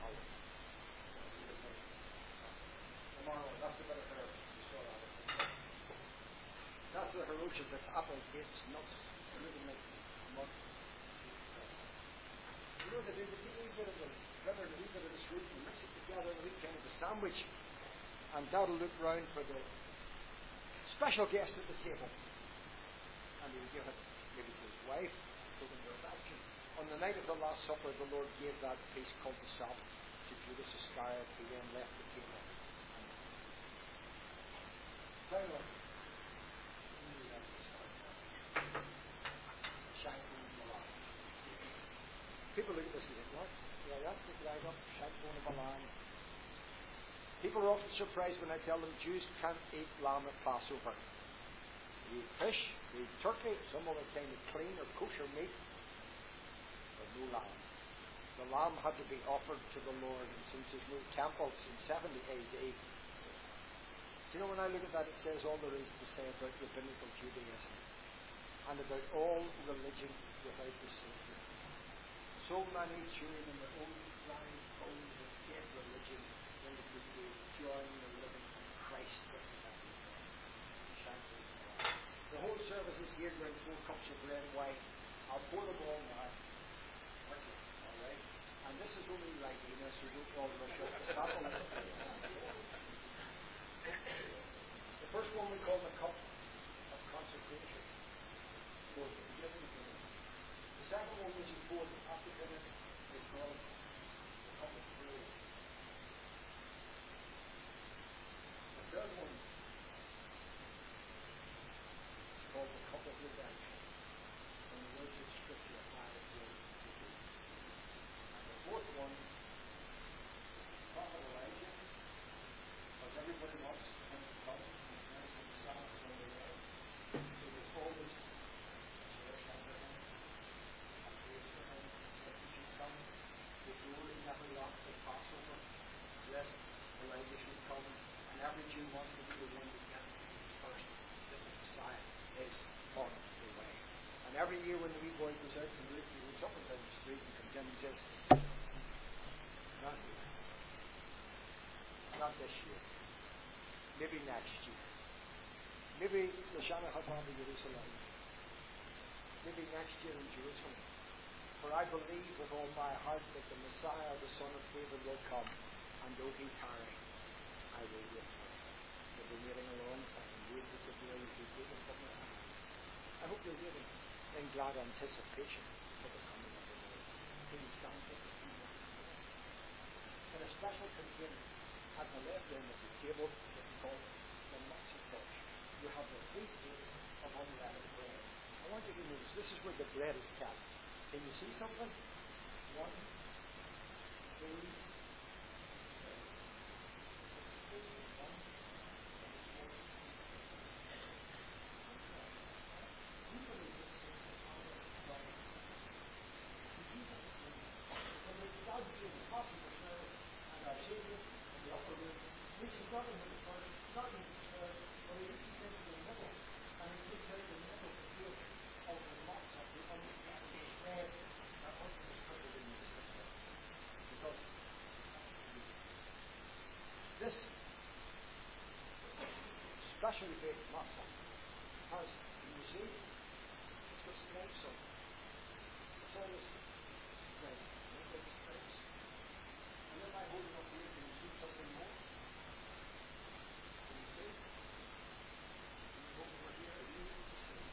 Tomorrow, that's a bit of her. That's the Hiroshima, that's apple, dates, nuts, everything like mud. You know, they do a wee bit of the liver and a wee bit of the sweet and mix it together in a wee kind of a sandwich. And that'll look round for the special guest at the table. And he'll give it maybe to his wife, token of affection. On the night of the Last Supper, the Lord gave that feast called the Sabbath to Judas Iscariot, who then left the table. Finally, people look at this and think, what? Yeah, that's it right up, Shankbone of a lamb. People are often surprised when I tell them Jews can't eat lamb at Passover. They eat fish, they eat turkey, some other kind of clean or kosher meat, but no lamb. the lamb had to be offered to the Lord, and since there's no temples in 70 AD, do you know, when I look at that, it says all there is to say about rabbinical Judaism and about all religion without the Savior. So many chewing in their own blind bones of dead religion when they could be enjoying the living Christ with them every day. The whole service is geared around 4 cups of red wine. I'll pour them all now. All right? And this is only like Enos, so don't all rush up the sample. The first one we call the cup of consecration, for the beginning of the day. The second one, which is poured after dinner, is called the cup of praise. The third one is called the cup of redemption. And the words of Scripture apply it to it. And the fourth one, Prophet Elijah, because everybody wants him to come and praise himself when they read. So there's always church under him, a praise for him, that he should come. The door is never locked at Passover, lest Elijah should come, and every Jew wants to be the one to get first, that the Messiah is on the way. And every year when the wee boy goes out to Luke, he goes up and down the street and comes in and says, not here. Not this year. Maybe next year. Maybe Lashana Hatam in Jerusalem. Maybe next year in Jerusalem. For I believe with all my heart that the Messiah, the Son of David, will come, and though he tarry, I will wait for him. We've been waiting a long time. Wait for the day he will come around. I hope you're waiting in glad anticipation for the coming of the Lord. Please stand with me. In a special container at the left end of the table, that we call the matzah torch, you have the 3 plates of unleavened bread. I want you to notice, this is where the bread is kept. Can you see something? 1, 2, 3. This specially baked matzah has, you see, it's got stripes on it. It's always stripes. Look at the stripes. And if I hold it up here, can you see something more? Can you see? Can you go over here? Are you able to see?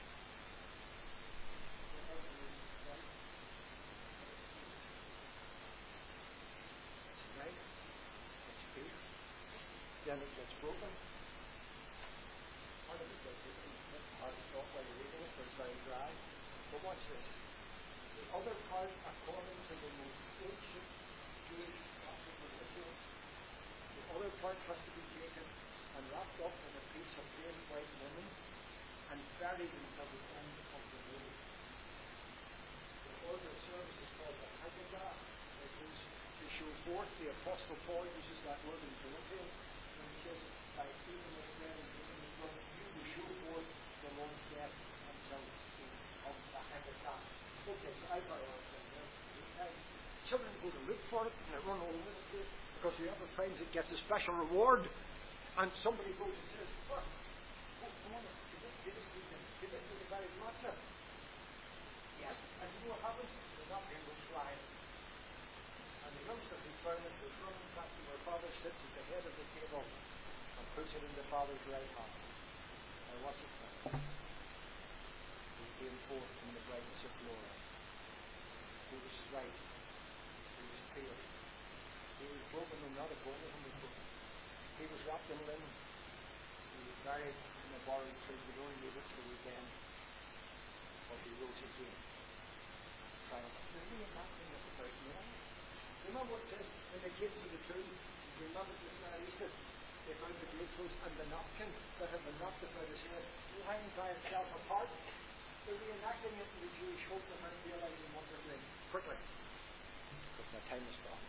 It's right. It's clear. Then it gets broken. Part of it gets eaten. It's hard to talk while you're reading it, but it's very dry. But watch this. The other part, according to the most ancient Jewish Catholic religion, the other part has to be taken and wrapped up in a piece of plain white linen and buried until the end of the day. The order of service is called the Haggadah. It is to show forth. The Apostle Paul uses that word in Corinthians when he says, by eating this bread and drinking this blood, you will show forth the Lord's death until he comes. The Haggadah. Okay, so I've got a lot of things. Children go to look for it and they run all over the place because whoever finds it gets a special reward. And somebody goes and says, "What? Come on, give this to the married matzah." Yes, and you know what happens? The napkin goes flying. And the youngster who found it was running back to where Father sits at the head of the table and puts it in the Father's right hand. Now watch it now. He came forth from the brightness of glory. He was striped. He was pierced. He was broken, and not a bone of him was broken. He was wrapped in linen. He was buried in a borrowed tomb. We only knew which was then. But he rose again. Triumphant. Now, you know that thing that's about now? Remember what it says when they came to the tomb? You remember this night Easter? They found the grave clothes and the napkin that had been wrapped about his head lying by itself apart. They're reenacting it in the Jewish hope of realizing what they're doing. Quickly. My time is gone.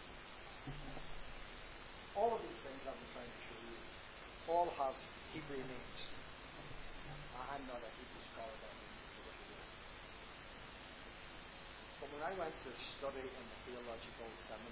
All of these things I've been trying to show you all have Hebrew names. I'm not a Hebrew scholar by any means of the word. But when I went to study in the theological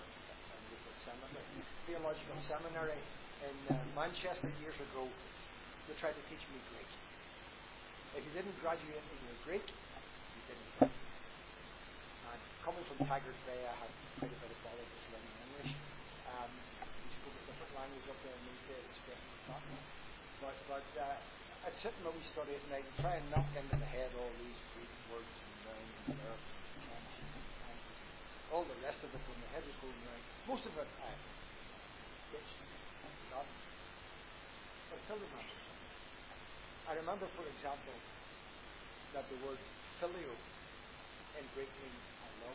seminary in Manchester years ago, they tried to teach me Greek. If you didn't graduate in your Greek, you didn't graduate. And coming from Taggart Bay, I had quite a bit of bother with learning English. We spoke a different language up there in these days, especially Scotland. But I'd sit and maybe study at night and try and knock into the head all these Greek words and nouns and verbs and tenses and tenses and all the rest of it when the head was going round. Most of it I ditched and forgotten. But I still remember something. I remember, for example, that the word phileo in Greek means I love.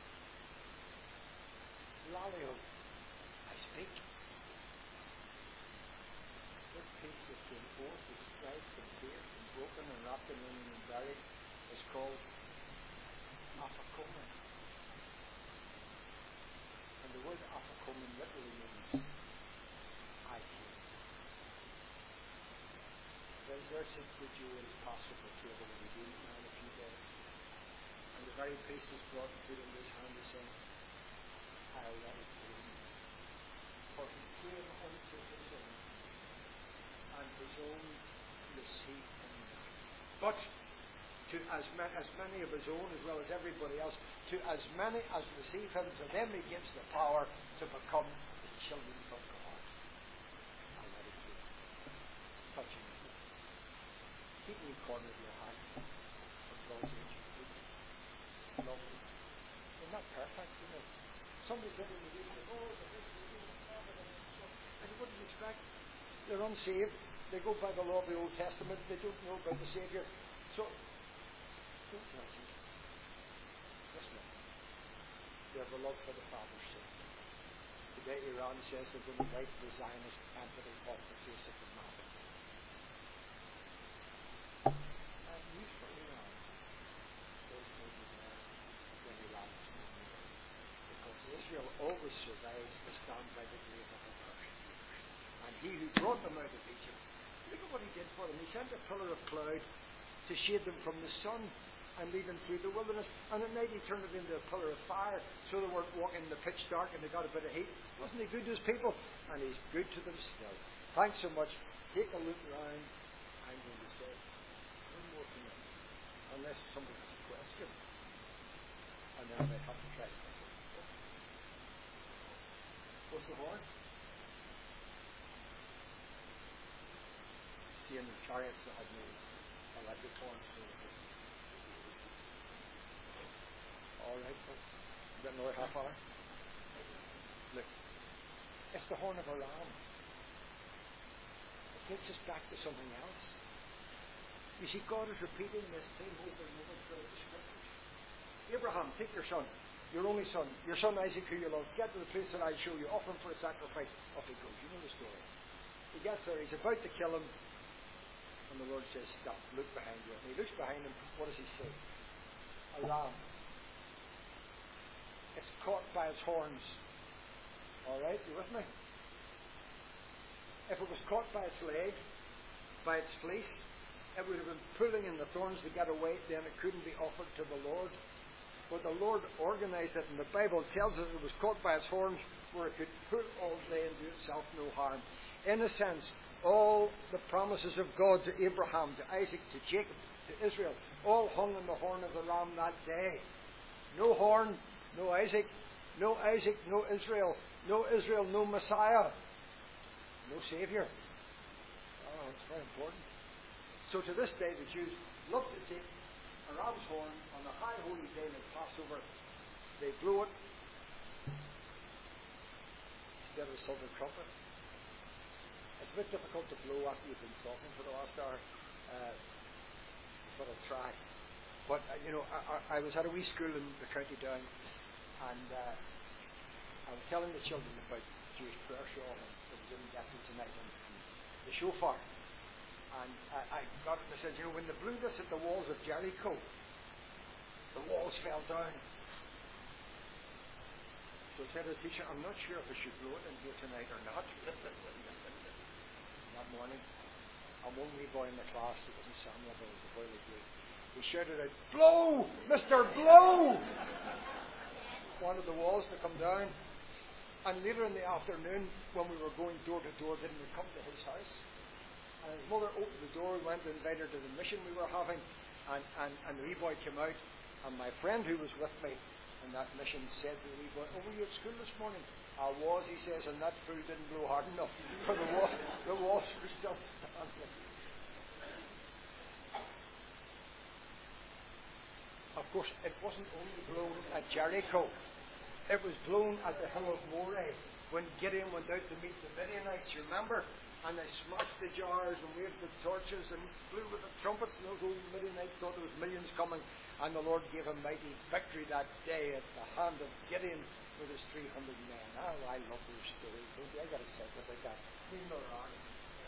Laleo, I speak. This piece that came forth, was striped and pierced and broken and wrapped in linen and buried, is called aphokomen. And the word aphokomen literally means I came. Friends, there sits the Jew at his Passover table and he didn't man a few days. And the very priest is brought and put into his hand to say, I already came. For he came unto his own, and his own received him not. But to as many of his own, as well as everybody else, to as many as receive him, to them he gives the power to become the children of God. Already came. Touching his lips. Keep in the corner of your heart for God's ancient people. Lovely. They're not perfect, you know. Somebody said in the week, oh, the history of heaven and stuff. I said, what do you expect? They're unsaved. They go by the law of the Old Testament. They don't know about the Saviour. So, don't judge them. Just love them. They have a love for the Father's sake. Today, Iran says they're going to wipe the Zionist entity off the face of the map. And news for Iran. Those may be there when Iran is no more. Because Israel always survives to stand by the grave of a persecutor. And he who brought them out of Egypt, look at what he did for them. He sent a pillar of cloud to shade them from the sun and lead them through the wilderness. And at night he turned it into a pillar of fire so they weren't walking in the pitch dark and they got a bit of heat. Wasn't he good to his people? And he's good to them still. Thanks so much. Take a look round. I'm going to say one more thing, unless somebody has a question. And then I might have to try to answer it. What's the horn? See, in the chariots that had no electric horns. All right, folks. We've got another half hour. Look, it's the horn of a ram. It takes us back to something else. You see, God is repeating this thing over and over throughout the Scriptures. Abraham, take your son, your only son, your son Isaac, who you love. Get to the place that I'll show you. Offer him for a sacrifice. Off he goes. You know the story. He gets there. He's about to kill him. And the Lord says, stop, look behind you. And he looks behind him, what does he say? A ram. It's caught by its horns. Alright, you with me? If it was caught by its leg, by its fleece, it would have been pulling in the thorns to get away, then it couldn't be offered to the Lord. But the Lord organized it, and the Bible tells us it was caught by its horns where it could pull all day and do itself no harm. In a sense, all the promises of God to Abraham, to Isaac, to Jacob, to Israel, all hung on the horn of the ram that day. No horn, no Isaac, no Israel, no Messiah, no Saviour. Oh, it's very important. So to this day, the Jews love to take a ram's horn on the high holy day of Passover. They blow it instead of a silver trumpet. It's a bit difficult to blow after you've been talking for the last hour, but I'll try. But, I was at a wee school in the County Down, and I was telling the children about Jewish prayer shawl and it was in Bethel tonight and the shofar. And I got it and I said, when they blew this at the walls of Jericho, the walls fell down. So I said to the teacher, I'm not sure if I should blow it in here tonight or not. That morning, and one wee boy in the class, it wasn't Samuel, but it was the boy like you. He shouted out, "Blow! Mr. Blow!" Wanted the walls to come down. And later in the afternoon, when we were going door to door, didn't we come to his house? And his mother opened the door, went and invited her to the mission we were having, and the wee boy came out, and my friend who was with me in that mission said to the wee boy, "Oh, were you at school this morning?" "I was," he says, "and that fool didn't blow hard enough for the walls were still standing." Of course, it wasn't only blown at Jericho. It was blown at the hill of Moreh when Gideon went out to meet the Midianites, you remember? And they smashed the jars and waved the torches and blew with the trumpets, and those old Midianites thought there was millions coming. And the Lord gave a mighty victory that day at the hand of Gideon with his 300 men. Oh, I love those stories, don't you? I got to say about that. Even though there aren't.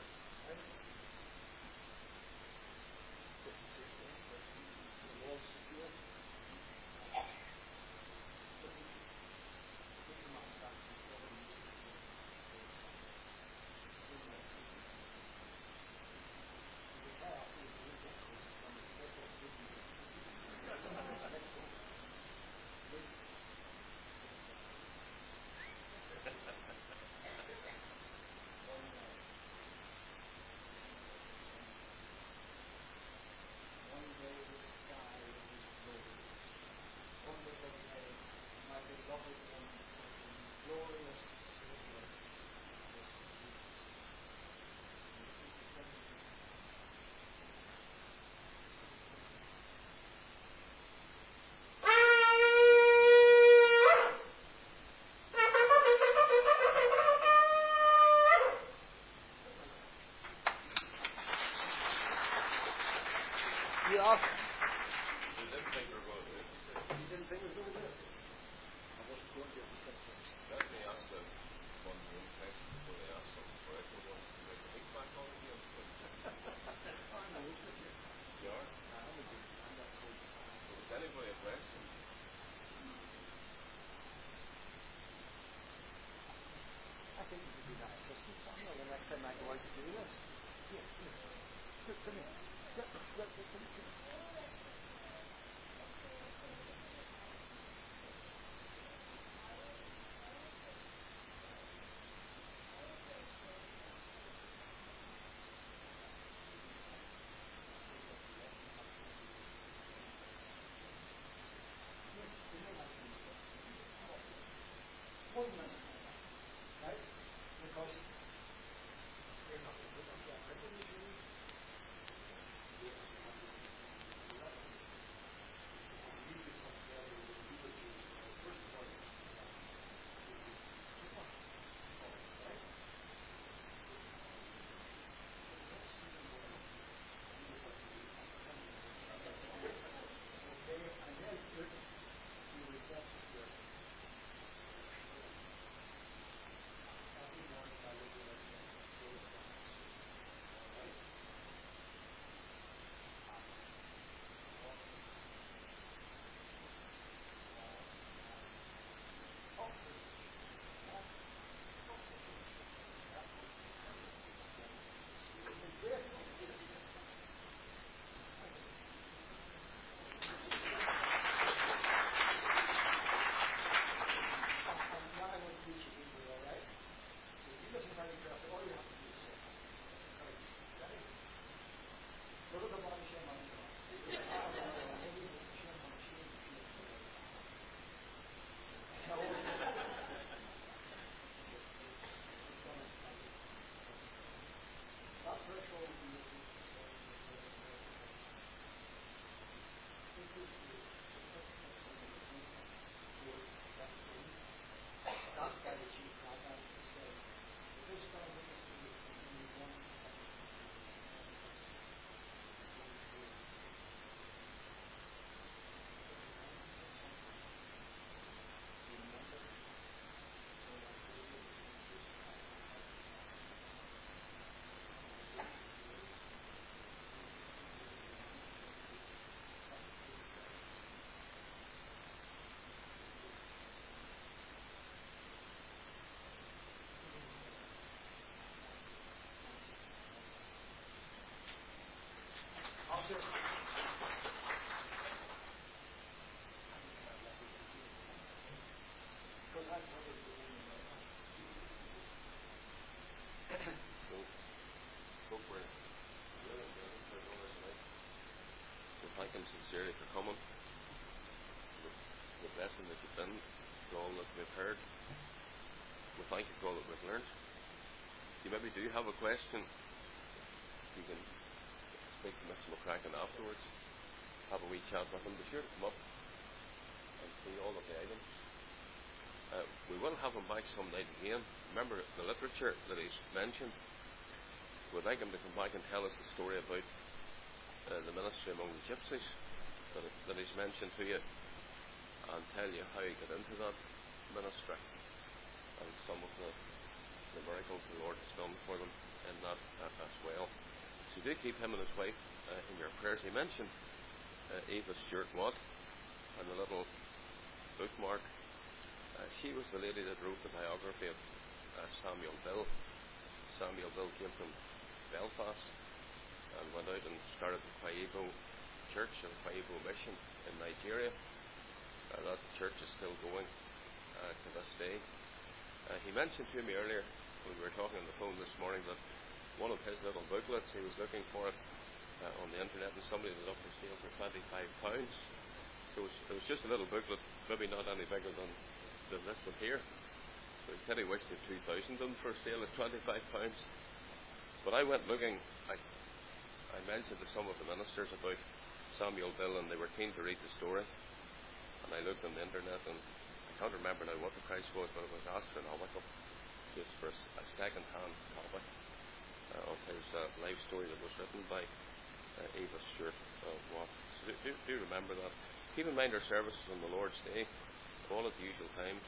The walls secure. I think you could be my assistant, Samuel, the next time I go out to do this. Here. Come here. Come here. spoke were really important for others tonight. We thank him sincerely for coming, the blessing that you've been, for all that we've heard. We thank you for all that we've learned. If you maybe do have a question, you can speak to Mr. McCracken afterwards, have a wee chat with him. Be sure to come up and see all of the items. We will have him back some night again. Remember the literature that he's mentioned. We'd like him to come back and tell us the story about the ministry among the gypsies that he's mentioned to you, and tell you how he got into that ministry and some of the miracles the Lord has done for them in that as well. So do keep him and his wife in your prayers. He mentioned Eva Stewart Watt and the little bookmark. She was the lady that wrote the biography of Samuel Bill. Samuel Bill came from Belfast and went out and started the Kwaibo Church and Kwaibo Mission in Nigeria. That church is still going to this day. He mentioned to me earlier when we were talking on the phone this morning that one of his little booklets, he was looking for it on the internet, and somebody had it up for sale for £25. So it was just a little booklet, maybe not any bigger than this one here. So he said he wished he had 2,000 of them for sale at £25. But I went looking. I mentioned to some of the ministers about Samuel Bill, and they were keen to read the story. And I looked on the internet, and I can't remember now what the price was, but it was astronomical, just for a second-hand copy of his life story that was written by Eva Stewart Watt. So do remember that. Keep in mind our services on the Lord's Day, all at the usual times.